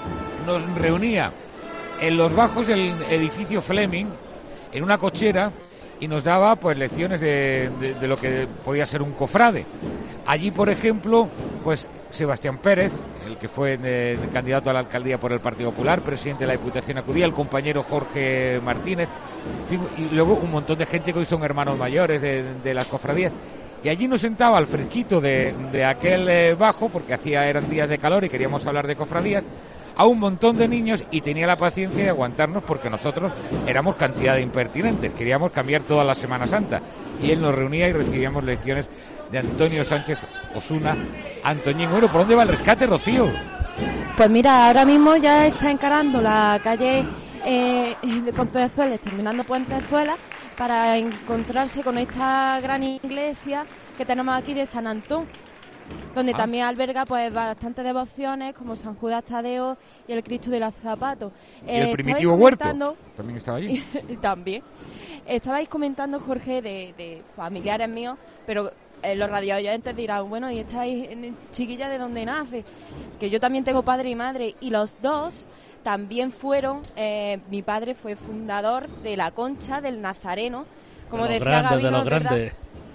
nos reunía en los bajos del edificio Fleming, en una cochera, y nos daba pues lecciones de, de- de lo que podía ser un cofrade. Allí, por ejemplo, pues Sebastián Pérez, el que fue eh, candidato a la alcaldía por el Partido Popular, presidente de la Diputación, acudía, el compañero Jorge Martínez, en fin, y luego un montón de gente que hoy son hermanos mayores de, de las cofradías. Y allí nos sentaba al fresquito de, de aquel eh, bajo, porque hacía eran días de calor y queríamos hablar de cofradías, a un montón de niños, y tenía la paciencia de aguantarnos porque nosotros éramos cantidad de impertinentes, queríamos cambiar toda la Semana Santa, y él nos reunía y recibíamos lecciones de Antonio Sánchez Osuna, Antoñín. Bueno, ¿por dónde va el rescate, Rocío? Pues mira, ahora mismo ya está encarando la calle eh, de Pontezuelas, terminando Pontezuelas, para encontrarse con esta gran iglesia que tenemos aquí de San Antón, donde Ah. también alberga pues bastantes devociones como San Judas Tadeo y el Cristo de los Zapatos. Y el Eh, primitivo estabais huerto comentando- también estaba allí. También. Estabais comentando, Jorge, de, de familiares míos, pero eh, los radioyentes dirán, bueno, ¿y esta hi- chiquilla de dónde nace? Que yo también tengo padre y madre, y los dos también fueron, eh, mi padre fue fundador de la Concha del Nazareno, como De los decía grandes, de Gabino, los ¿verdad? grandes.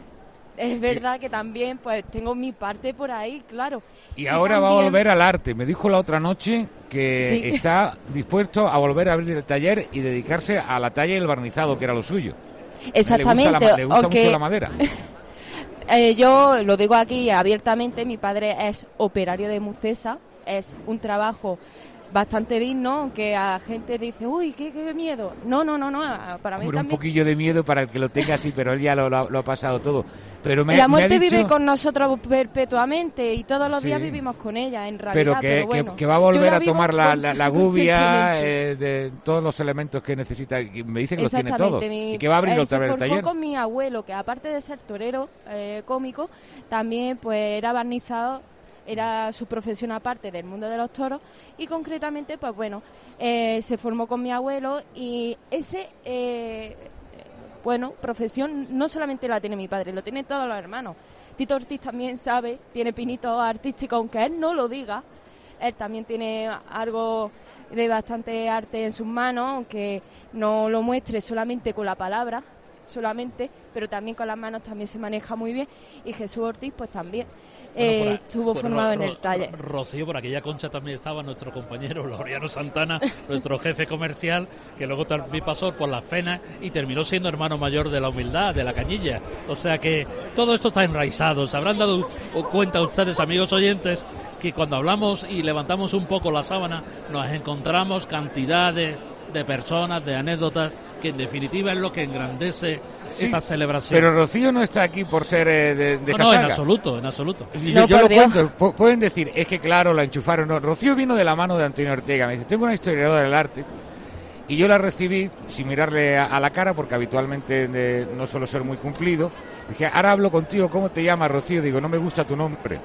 Es verdad que también pues tengo mi parte por ahí, claro. Y ahora va a también- volver al arte. Me dijo la otra noche que Sí. está dispuesto a volver a abrir el taller y dedicarse a la talla y el barnizado, que era lo suyo. Exactamente, Le gusta, la, le gusta aunque- mucho la madera. Eh, yo lo digo aquí abiertamente, mi padre es operario de Mucesa, es un trabajo bastante digno, aunque a gente dice, uy, qué, qué miedo. No, no, no, no, para mí Hombre, un también. poquillo de miedo para el que lo tenga así, pero él ya lo, lo- lo ha pasado todo. Pero me, La me ha muerte dicho, vive con nosotros perpetuamente y todos los días Sí. vivimos con ella, en realidad. pero que, pero que- bueno, que va a yo volver la a vivo tomar la, con- la, la gubia conscientemente. eh, de todos los elementos que necesita. Y me dicen que los tiene Exactamente, todos. mi- Y que va a abrir él otra se vez el forjó taller. con mi abuelo, que aparte de ser torero eh, cómico, también pues era barnizado, era su profesión aparte del mundo de los toros, y concretamente pues bueno, eh, se formó con mi abuelo, y ese eh, bueno, profesión no solamente la tiene mi padre, lo tienen todos los hermanos. Tito Ortiz también sabe, tiene pinitos artísticos, aunque él no lo diga. Él también tiene algo de bastante arte en sus manos, aunque no lo muestre solamente con la palabra, solamente, pero también con las manos también se maneja muy bien. Y Jesús Ortiz, pues también eh, Bueno, por- estuvo por formado Ro- en el Ro- taller. Rocío, por aquella concha también estaba nuestro compañero Laureano Santana, nuestro jefe comercial, que luego también pasó por las penas y terminó siendo hermano mayor de la humildad, de la cañilla. O sea que todo esto está enraizado. Se habrán dado cuenta ustedes, amigos oyentes, que cuando hablamos y levantamos un poco la sábana, nos encontramos cantidades de personas, de anécdotas, que en definitiva es lo que engrandece Sí, esta celebración. Pero Rocío no está aquí por ser eh, de, de no, esa no, en saga. absoluto, en absoluto. Y Yo, yo lo cuento, pu- pueden decir, es que claro, la enchufaron. No, Rocío vino de la mano de Antonio Ortega. Me dice, tengo una historiadora del arte. Y yo la recibí sin mirarle a, a la cara, porque habitualmente de- no suelo ser muy cumplido. Dije, ahora hablo contigo, ¿cómo te llamas, Rocío? Digo, no me gusta tu nombre.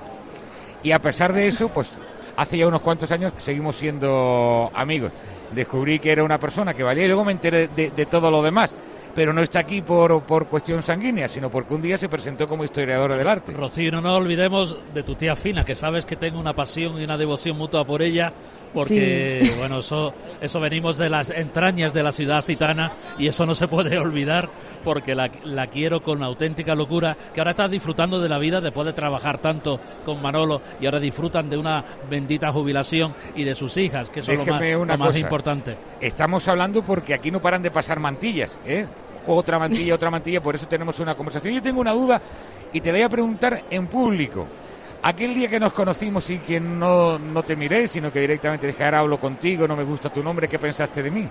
Y a pesar de eso, pues hace ya unos cuantos años seguimos siendo amigos. Descubrí que era una persona que valía y luego me enteré de, de todo lo demás. Pero no está aquí por, por cuestión sanguínea, sino porque un día se presentó como historiadora del arte. Rocío, no nos olvidemos de tu tía Fina, que sabes que tengo una pasión y una devoción mutua por ella, porque, bueno, eso, eso venimos de las entrañas de la ciudad gitana y eso no se puede olvidar, porque la, la quiero con auténtica locura, que ahora está disfrutando de la vida después de trabajar tanto con Manolo y ahora disfrutan de una bendita jubilación y de sus hijas, que eso es lo más, Déjeme una lo más cosa. importante. Estamos hablando porque aquí no paran de pasar mantillas, ¿eh? Otra mantilla, otra mantilla, por eso tenemos una conversación. Yo tengo una duda y te la voy a preguntar en público. Aquel día que nos conocimos y que no, no te miré, sino que directamente dije, ahora hablo contigo, no me gusta tu nombre, ¿qué pensaste de mí?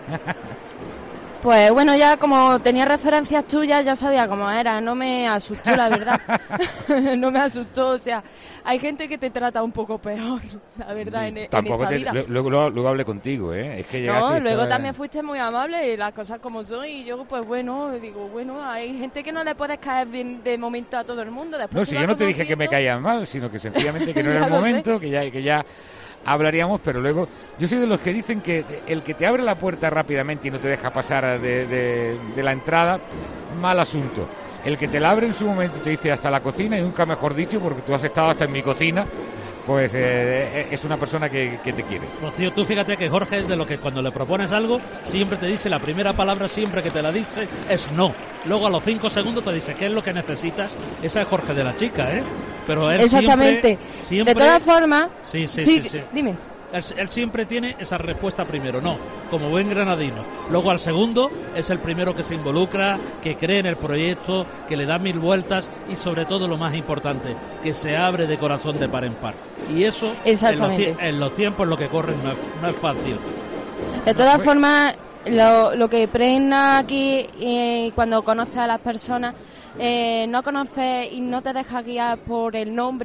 Pues bueno, ya como tenía referencias tuyas, ya sabía cómo era. No me asustó, la verdad. No me asustó, o sea, hay gente que te trata un poco peor, la verdad, en, en Tampoco esta te- vida. lu- luego, luego, luego hablé contigo, ¿eh? Es que llegaste No, y luego estaba- también fuiste muy amable, las cosas como son, y yo pues bueno, digo, bueno, hay gente que no le puedes caer bien de momento a todo el mundo. Después No, tú si vas yo no te dije que me conociendo. caían mal, sino que sencillamente que no era Ya el lo sé. momento, que ya, que ya hablaríamos, pero luego yo soy de los que dicen que el que te abre la puerta rápidamente y no te deja pasar de, de- de la entrada, mal asunto. El que te la abre en su momento y te dice hasta la cocina, y nunca mejor dicho, porque tú has estado hasta en mi cocina, pues eh, es una persona que, que te quiere. Rocío, tú fíjate que Jorge es de lo que cuando le propones algo, siempre te dice, la primera palabra siempre que te la dice es no. Luego a los cinco segundos te dice, ¿qué es lo que necesitas? Esa es Jorge de la chica, ¿eh? Pero él Exactamente. siempre... siempre- De todas formas, Sí, sí, sí, sí, sí. dime. Él, él siempre tiene esa respuesta primero, no, como buen granadino. Luego al segundo es el primero que se involucra, que cree en el proyecto, que le da mil vueltas y sobre todo lo más importante, que se abre de corazón de par en par. Y eso en los, Exactamente. tie- en los tiempos en los que corren no es, no es fácil. De todas formas, lo, lo que pregna aquí eh, cuando conoces a las personas, eh, no conoces y no te dejas guiar por el nombre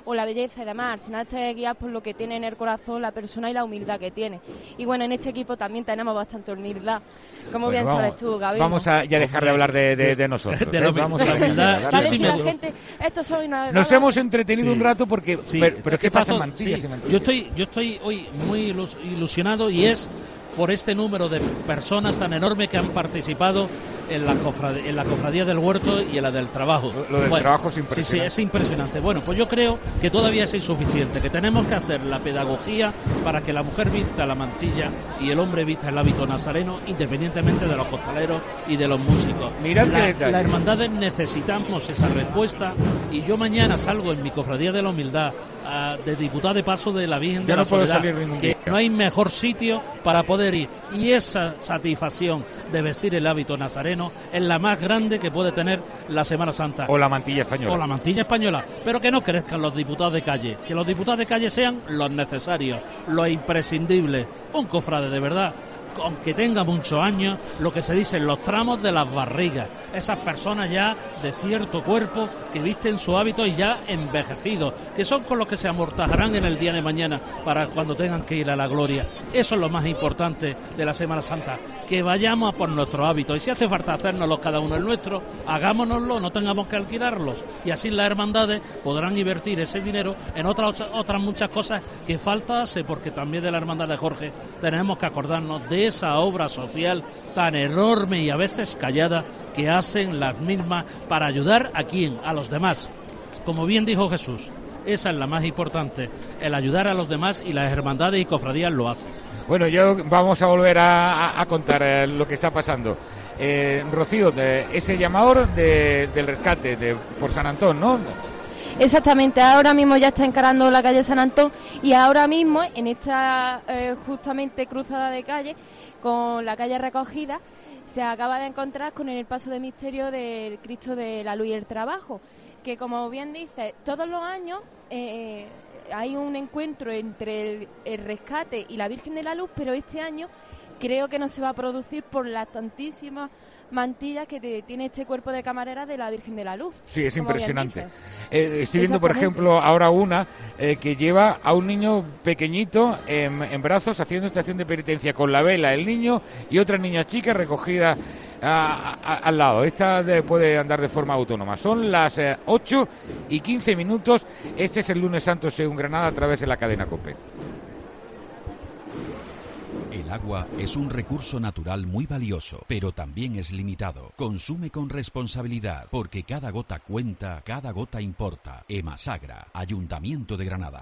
o la belleza y demás. Al final te guías por lo que tiene en el corazón la persona y la humildad que tiene. Y bueno, en este equipo también tenemos bastante humildad, como Bueno, bien vamos, sabes tú, Gabriel. Vamos a ya dejar de hablar de, de, de nosotros. De ¿eh? la Vamos a humildad. Vale, sí si me la gu- gente, esto soy una... Nos hemos entretenido Sí. un rato porque... Sí, pero, pero ¿qué está pasa en todo- Mantillas sí. y Mantillas? Yo estoy, yo estoy hoy muy ilus- ilusionado y es por este número de personas tan enorme que han participado en la, cofrad- en la cofradía del huerto y en la del trabajo. Lo, lo del Bueno, trabajo es Sí, impresionante. sí, es impresionante. Bueno, pues yo creo que todavía es insuficiente, que tenemos que hacer la pedagogía para que la mujer vista la mantilla y el hombre vista el hábito nazareno, independientemente de los costaleros y de los músicos. Mirad qué La, detalle. las hermandades necesitamos esa respuesta y yo mañana salgo en mi cofradía de la humildad ah, de diputado de paso de la Virgen Ya de no la puedo Soledad, salir ningún que día. no hay mejor sitio para poder ir, y esa satisfacción de vestir el hábito nazareno es la más grande que puede tener la Semana Santa. O la mantilla española. O la mantilla española, pero que no crezcan los diputados de calle, que los diputados de calle sean los necesarios, los imprescindibles, un cofrade de verdad, aunque tenga muchos años, lo que se dice, los tramos de las barrigas, esas personas ya de cierto cuerpo que visten su hábito y ya envejecidos, que son con los que se amortajarán en el día de mañana para cuando tengan que ir a la gloria. Eso es lo más importante de la Semana Santa, que vayamos a por nuestro hábito, y si hace falta hacérnoslo cada uno el nuestro, hagámonoslo, no tengamos que alquilarlos, y así las hermandades podrán invertir ese dinero en otras otras muchas cosas que falta hace, porque también de la hermandad de Jorge tenemos que acordarnos de esa obra social tan enorme y a veces callada que hacen las mismas para ayudar a quién, a los demás. Como bien dijo Jesús, esa es la más importante, el ayudar a los demás, y las hermandades y cofradías lo hacen. Bueno, yo vamos a volver a, a- a contar eh, lo que está pasando. Eh, Rocío, de ese llamador de- del rescate de, por San Antón, ¿no? Exactamente, ahora mismo ya está encarando la calle San Antón y ahora mismo en esta eh, justamente cruzada de calle con la calle recogida se acaba de encontrar con el paso de misterio del Cristo de la Luz y el Trabajo, que como bien dice, todos los años eh, hay un encuentro entre el, el rescate y la Virgen de la Luz, pero este año creo que no se va a producir por las tantísimas mantillas que te- tiene este cuerpo de camarera de la Virgen de la Luz. Sí, es como bien impresionante. dices. Eh, estoy viendo, por Exactamente. ejemplo, ahora una eh, que lleva a un niño pequeñito en, en brazos haciendo estación de penitencia con la vela, el niño y otra niña chica recogida a- a- al lado. Esta de- puede andar de forma autónoma. Son las eh, ocho y quince minutos. Este es el lunes santo según Granada a través de la cadena COPE. El agua es un recurso natural muy valioso, pero también es limitado. Consume con responsabilidad, porque cada gota cuenta, cada gota importa. Emasagra, Ayuntamiento de Granada.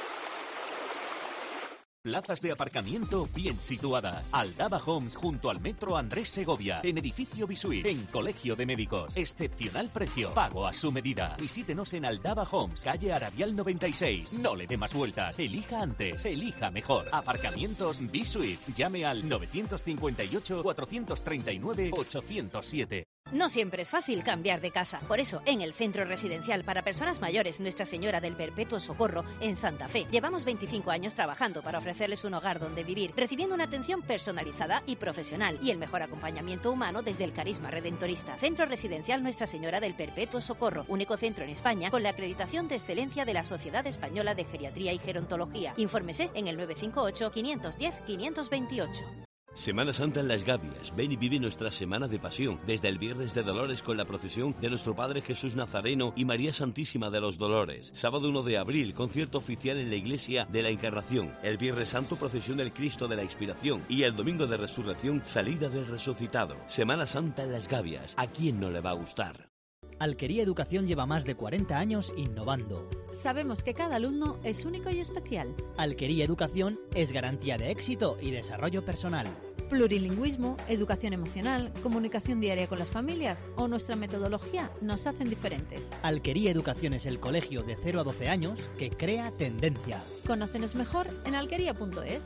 Plazas de aparcamiento bien situadas. Aldaba Homes junto al Metro Andrés Segovia. En edificio Bisuit. En Colegio de Médicos. Excepcional precio. Pago a su medida. Visítenos en Aldaba Homes, calle Arabial noventa y seis. No le dé más vueltas. Elija antes. Elija mejor. Aparcamientos Bisuit. Llame al novecientos cincuenta y ocho, cuatrocientos treinta y nueve, ochocientos siete. No siempre es fácil cambiar de casa. Por eso, en el Centro Residencial para Personas Mayores Nuestra Señora del Perpetuo Socorro, en Santa Fe, llevamos veinticinco años trabajando para ofrecerles un hogar donde vivir, recibiendo una atención personalizada y profesional y el mejor acompañamiento humano desde el carisma redentorista. Centro Residencial Nuestra Señora del Perpetuo Socorro, único centro en España con la acreditación de excelencia de la Sociedad Española de Geriatría y Gerontología. Infórmese en el nueve cinco ocho, cinco uno cero, cinco dos ocho. Semana Santa en Las Gavias. Ven y vive nuestra Semana de Pasión, desde el Viernes de Dolores con la procesión de nuestro Padre Jesús Nazareno y María Santísima de los Dolores. Sábado uno de abril, concierto oficial en la Iglesia de la Encarnación. El Viernes Santo, procesión del Cristo de la Expiración. Y el Domingo de Resurrección, salida del Resucitado. Semana Santa en Las Gavias. ¿A quién no le va a gustar? Alquería Educación lleva más de cuarenta años innovando. Sabemos que cada alumno es único y especial. Alquería Educación es garantía de éxito y desarrollo personal. Plurilingüismo, educación emocional, comunicación diaria con las familias o nuestra metodología nos hacen diferentes. Alquería Educación es el colegio de cero a doce años que crea tendencia. Conócenos mejor en alquería punto es.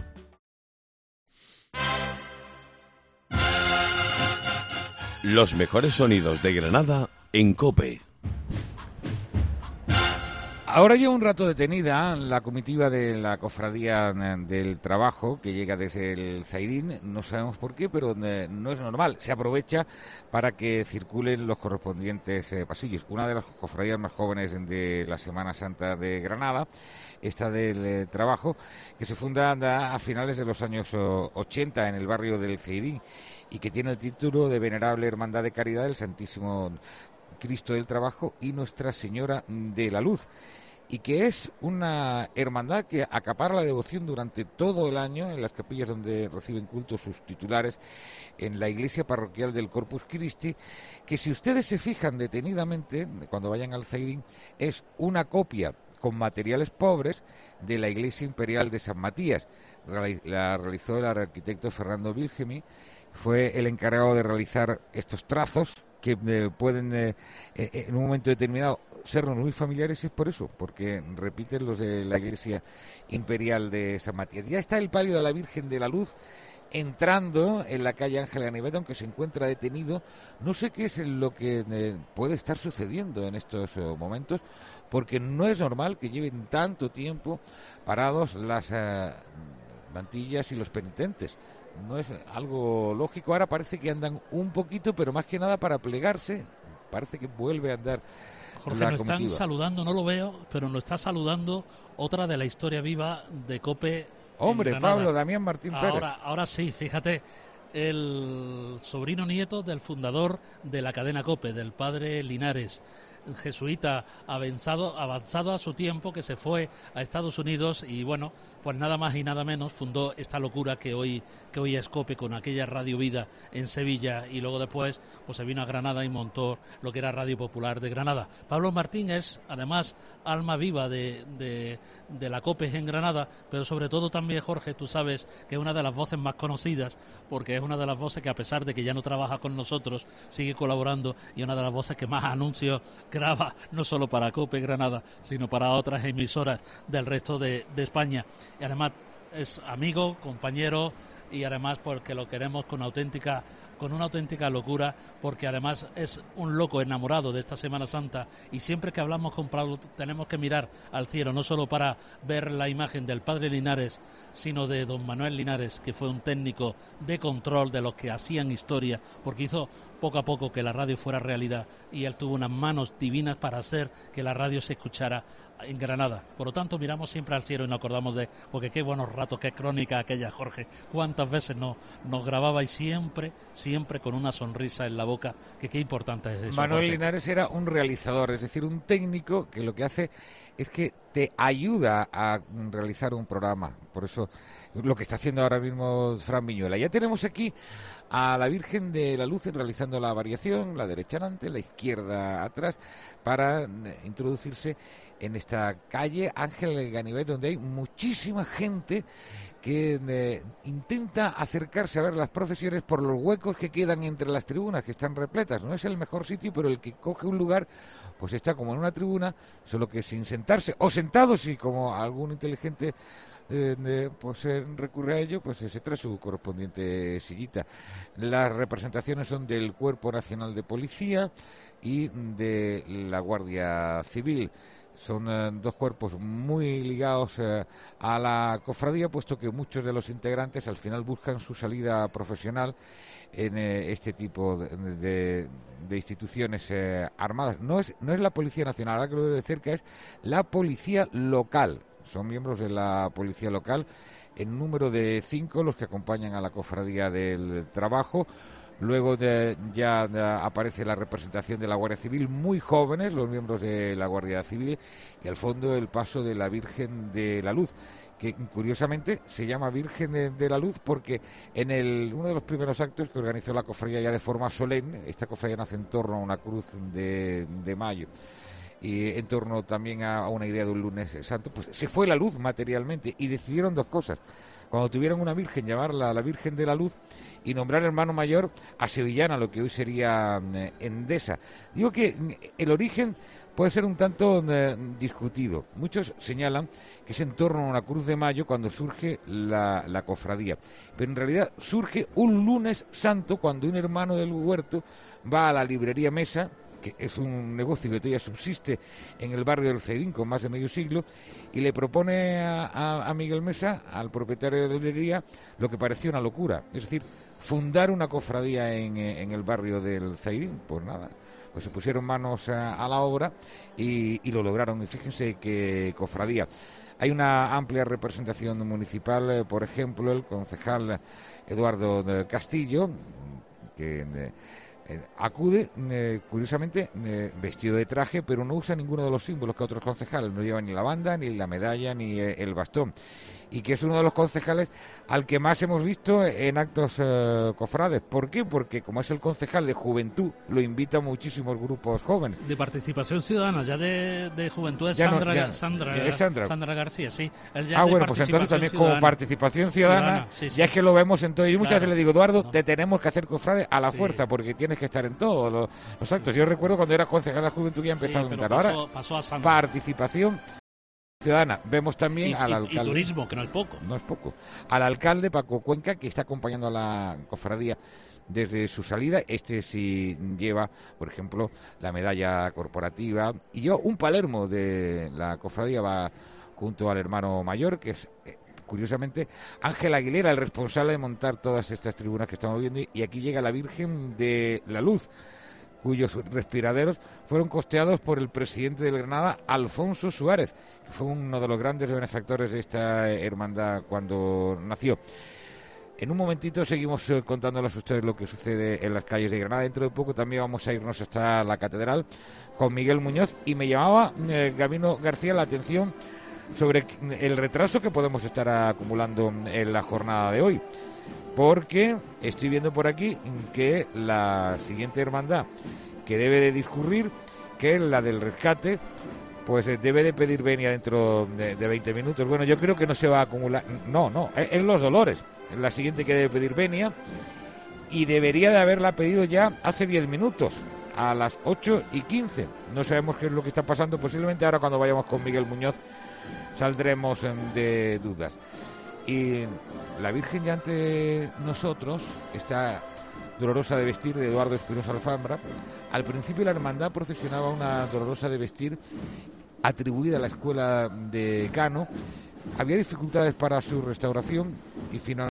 Los mejores sonidos de Granada en COPE. Ahora lleva un rato detenida la comitiva de la Cofradía del Trabajo, que llega desde el Zaidín, no sabemos por qué, pero no es normal. Se aprovecha para que circulen los correspondientes eh, pasillos. Una de las cofradías más jóvenes de la Semana Santa de Granada, esta del eh, Trabajo, que se funda a finales de los años ochenta en el barrio del Zaidín y que tiene el título de Venerable Hermandad de Caridad del Santísimo Cristo del Trabajo y Nuestra Señora de la Luz, y que es una hermandad que acapara la devoción durante todo el año en las capillas donde reciben culto sus titulares, en la iglesia parroquial del Corpus Christi, que si ustedes se fijan detenidamente cuando vayan al Zaidín, es una copia con materiales pobres de la iglesia imperial de San Matías. La realizó el arquitecto Fernando Vilgemi, fue el encargado de realizar estos trazos que eh, pueden eh, eh, en un momento determinado sernos muy familiares, es por eso, porque repiten los de la iglesia imperial de San Matías. Ya está el palio de la Virgen de la Luz entrando en la calle Ángel Ganivet, aunque se encuentra detenido. No sé qué es lo que eh, puede estar sucediendo en estos eh, momentos, porque no es normal que lleven tanto tiempo parados las eh, mantillas y los penitentes. No es algo lógico. Ahora parece que andan un poquito, pero más que nada para plegarse. Parece que vuelve a andar. Jorge, nos están saludando, no lo veo, pero nos está saludando otra de la historia viva de COPE. Hombre, Pablo Damián Martín Pérez. Ahora, ahora sí, fíjate, el sobrino nieto del fundador de la cadena COPE, del padre Linares, jesuita avanzado, avanzado a su tiempo, que se fue a Estados Unidos y bueno, pues nada más y nada menos fundó esta locura que hoy que hoy es COPE, con aquella Radio Vida en Sevilla, y luego después pues se vino a Granada y montó lo que era Radio Popular de Granada. Pablo Martín es además alma viva de, de, de la COPE en Granada, pero sobre todo también, Jorge, tú sabes que es una de las voces más conocidas, porque es una de las voces que, a pesar de que ya no trabaja con nosotros, sigue colaborando, y una de las voces que más anuncios graba, no solo para COPE Granada, sino para otras emisoras del resto de, de España. Y además es amigo, compañero, y además porque lo queremos con auténtica con una auténtica locura, porque además es un loco enamorado de esta Semana Santa, y siempre que hablamos con Pablo tenemos que mirar al cielo, no solo para ver la imagen del padre Linares, sino de don Manuel Linares, que fue un técnico de control de los que hacían historia, porque hizo poco a poco que la radio fuera realidad, y él tuvo unas manos divinas para hacer que la radio se escuchara en Granada. Por lo tanto, miramos siempre al cielo y nos acordamos de, porque qué buenos ratos, qué crónica aquella, Jorge, cuántas veces nos, nos grababa, y siempre, siempre con una sonrisa en la boca, que qué importante es eso. Manuel Jorge. Linares era un realizador, es decir, un técnico que lo que hace es que te ayuda a realizar un programa. Por eso lo que está haciendo ahora mismo Fran Viñuela. Ya tenemos aquí a la Virgen de la Luz realizando la variación, la derecha adelante, la izquierda atrás, para introducirse en esta calle Ángel Ganivet, donde hay muchísima gente que eh, intenta acercarse a ver las procesiones por los huecos que quedan entre las tribunas, que están repletas. No es el mejor sitio, pero el que coge un lugar pues está como en una tribuna, solo que sin sentarse, o sentado sí, como algún inteligente eh, eh, pues eh, recurre a ello, pues se trae su correspondiente sillita. Las representaciones son del Cuerpo Nacional de Policía y de la Guardia Civil. Son eh, dos cuerpos muy ligados eh, a la cofradía, puesto que muchos de los integrantes al final buscan su salida profesional en eh, este tipo de, de, de instituciones eh, armadas. No es, no es la Policía Nacional, ahora que lo veo de cerca, es la Policía Local. Son miembros de la Policía Local, en número de cinco los que acompañan a la Cofradía del Trabajo. Luego de, ya de, aparece la representación de la Guardia Civil, muy jóvenes los miembros de la Guardia Civil, y al fondo el paso de la Virgen de la Luz, que curiosamente se llama Virgen de, de la Luz porque en el uno de los primeros actos que organizó la cofradía ya de forma solemne, esta cofradía nace en torno a una cruz de, de mayo, y en torno también a, a una idea de un lunes santo, pues se fue la luz materialmente, y decidieron dos cosas. Cuando tuvieron una virgen, llamarla la Virgen de la Luz, y nombrar hermano mayor a Sevillana, lo que hoy sería eh, Endesa. Digo que el origen puede ser un tanto eh, discutido. Muchos señalan que es en torno a una cruz de mayo cuando surge la, la cofradía, pero en realidad surge un lunes santo, cuando un hermano del huerto va a la librería Mesa que es un negocio que todavía subsiste en el barrio del Zaidín con más de medio siglo, y le propone a, a, a Miguel Mesa, al propietario de la librería, lo que parecía una locura, es decir, fundar una cofradía en, en el barrio del Zaidín. Pues nada, pues se pusieron manos a, a la obra y, y lo lograron, y fíjense qué cofradía. Hay una amplia representación municipal, eh, por ejemplo, el concejal Eduardo Castillo, que eh, eh, acude, eh, curiosamente, eh, vestido de traje, pero no usa ninguno de los símbolos que otros concejales, no lleva ni la banda, ni la medalla, ni eh, el bastón, y que es uno de los concejales al que más hemos visto en actos eh, cofrades. ¿Por qué? Porque como es el concejal de Juventud, lo invitan muchísimos grupos jóvenes. De participación ciudadana, ya de, de Juventud es ya Sandra, no, ya, Sandra, ya es Sandra. Sandra García, sí. Él ya ah, de bueno, pues entonces también ciudadana. Como participación ciudadana, ciudadana sí, sí. Ya es que lo vemos en todo. Y muchas claro. veces le digo, Eduardo, no. te tenemos que hacer cofrade a la sí. fuerza, porque tienes que estar en todos los, los actos. Yo recuerdo cuando era concejal de Juventud ya empezaba sí, a invitar. Ahora, pasó a Sandra. Participación ciudadana. Vemos también y, al y, alcalde. Y turismo, que no es poco. No es poco. Al alcalde Paco Cuenca, que está acompañando a la cofradía desde su salida. Este sí lleva, por ejemplo, la medalla corporativa. Y yo, un Palermo de la cofradía va junto al hermano mayor, que es, eh, curiosamente, Ángel Aguilera, el responsable de montar todas estas tribunas que estamos viendo. Y aquí llega la Virgen de la Luz, cuyos respiraderos fueron costeados por el presidente del Granada, Alfonso Suárez, que fue uno de los grandes benefactores de esta hermandad cuando nació. En un momentito seguimos eh, contándoles a ustedes lo que sucede en las calles de Granada. Dentro de poco también vamos a irnos hasta la catedral con Miguel Muñoz, y me llamaba eh, Gabino García la atención sobre el retraso que podemos estar acumulando en la jornada de hoy, porque estoy viendo por aquí que la siguiente hermandad que debe de discurrir, que es la del Rescate, pues debe de pedir venia dentro de, de veinte minutos. Bueno, yo creo que no se va a acumular, no, no, es, es Los Dolores, es la siguiente que debe pedir venia, y debería de haberla pedido ya hace diez minutos, a las ocho y quince. No sabemos qué es lo que está pasando, posiblemente ahora cuando vayamos con Miguel Muñoz saldremos de dudas. Y la Virgen ya ante nosotros, esta Dolorosa de Vestir de Eduardo Espinosa Alfambra. Al principio la hermandad procesionaba una Dolorosa de Vestir atribuida a la escuela de Cano. Había dificultades para su restauración y finalmente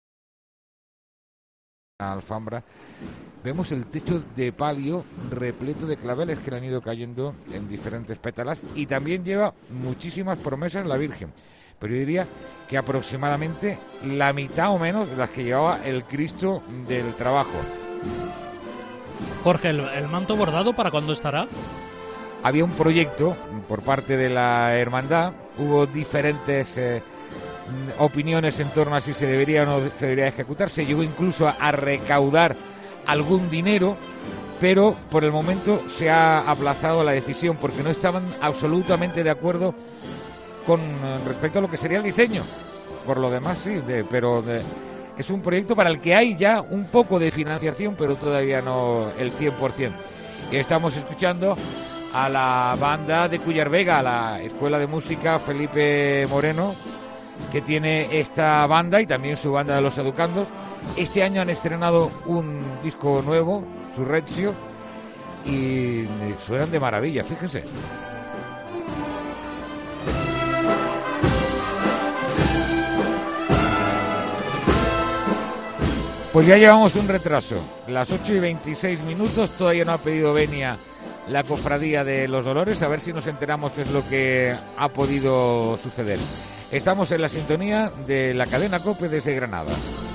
la Alfambra vemos el techo de palio repleto de claveles que le han ido cayendo en diferentes pétalas, y también lleva muchísimas promesas la Virgen, pero yo diría que aproximadamente la mitad o menos de las que llevaba el Cristo del Trabajo. Jorge, ¿el, el manto bordado para cuándo estará? Había un proyecto por parte de la hermandad, hubo diferentes eh, opiniones en torno a si se debería o no se debería ejecutar, se llegó incluso a, a recaudar algún dinero, pero por el momento se ha aplazado la decisión porque no estaban absolutamente de acuerdo con respecto a lo que sería el diseño. Por lo demás sí, de, pero de, es un proyecto para el que hay ya un poco de financiación, pero todavía no el cien por ciento. Y estamos escuchando a la banda de Cuyar Vega, a la Escuela de Música Felipe Moreno, que tiene esta banda y también su banda de los educandos. Este año han estrenado un disco nuevo, Surrexio, y suenan de maravilla, fíjese. Pues ya llevamos un retraso, las ocho y veintiséis minutos, todavía no ha pedido venia la cofradía de los Dolores, a ver si nos enteramos qué es lo que ha podido suceder. Estamos en la sintonía de la cadena COPE desde Granada.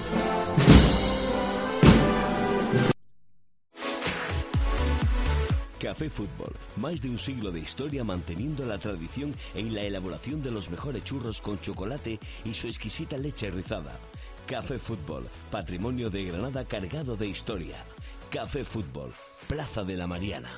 Café Fútbol, más de un siglo de historia manteniendo la tradición en la elaboración de los mejores churros con chocolate y su exquisita leche rizada. Café Fútbol, patrimonio de Granada cargado de historia. Café Fútbol, Plaza de la Mariana.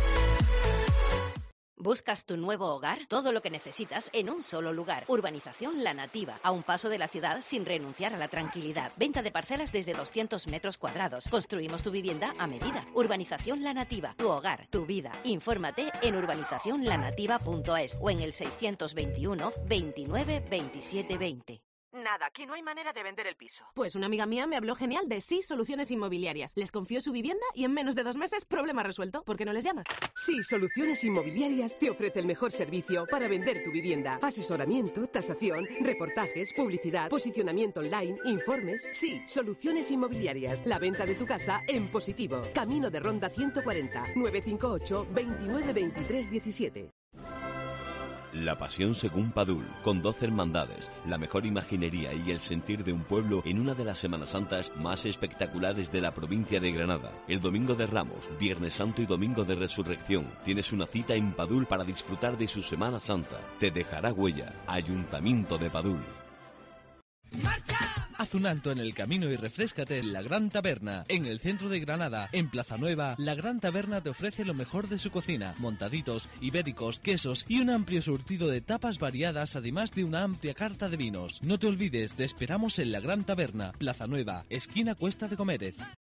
¿Buscas tu nuevo hogar? Todo lo que necesitas en un solo lugar. Urbanización La Nativa, a un paso de la ciudad sin renunciar a la tranquilidad. Venta de parcelas desde doscientos metros cuadrados. Construimos tu vivienda a medida. Urbanización La Nativa, tu hogar, tu vida. Infórmate en urbanización la nativa punto es o en el seiscientos veintiuno, veintinueve, veintisiete, veinte. Nada, que no hay manera de vender el piso. Pues una amiga mía me habló genial de Sí Soluciones Inmobiliarias. Les confió su vivienda y en menos de dos meses, problema resuelto. ¿Por qué no les llama? Sí Soluciones Inmobiliarias te ofrece el mejor servicio para vender tu vivienda. Asesoramiento, tasación, reportajes, publicidad, posicionamiento online, informes. Sí Soluciones Inmobiliarias. La venta de tu casa en positivo. Camino de Ronda ciento cuarenta, nueve cinco ocho, veintinueve veintitrés diecisiete. La Pasión según Padul, con doce hermandades, la mejor imaginería y el sentir de un pueblo en una de las Semanas Santas más espectaculares de la provincia de Granada. El Domingo de Ramos, Viernes Santo y Domingo de Resurrección. Tienes una cita en Padul para disfrutar de su Semana Santa. Te dejará huella. Ayuntamiento de Padul. Haz un alto en el camino y refréscate en La Gran Taberna, en el centro de Granada, en Plaza Nueva. La Gran Taberna te ofrece lo mejor de su cocina, montaditos, ibéricos, quesos y un amplio surtido de tapas variadas, además de una amplia carta de vinos. No te olvides, te esperamos en La Gran Taberna, Plaza Nueva, esquina Cuesta de Comérez.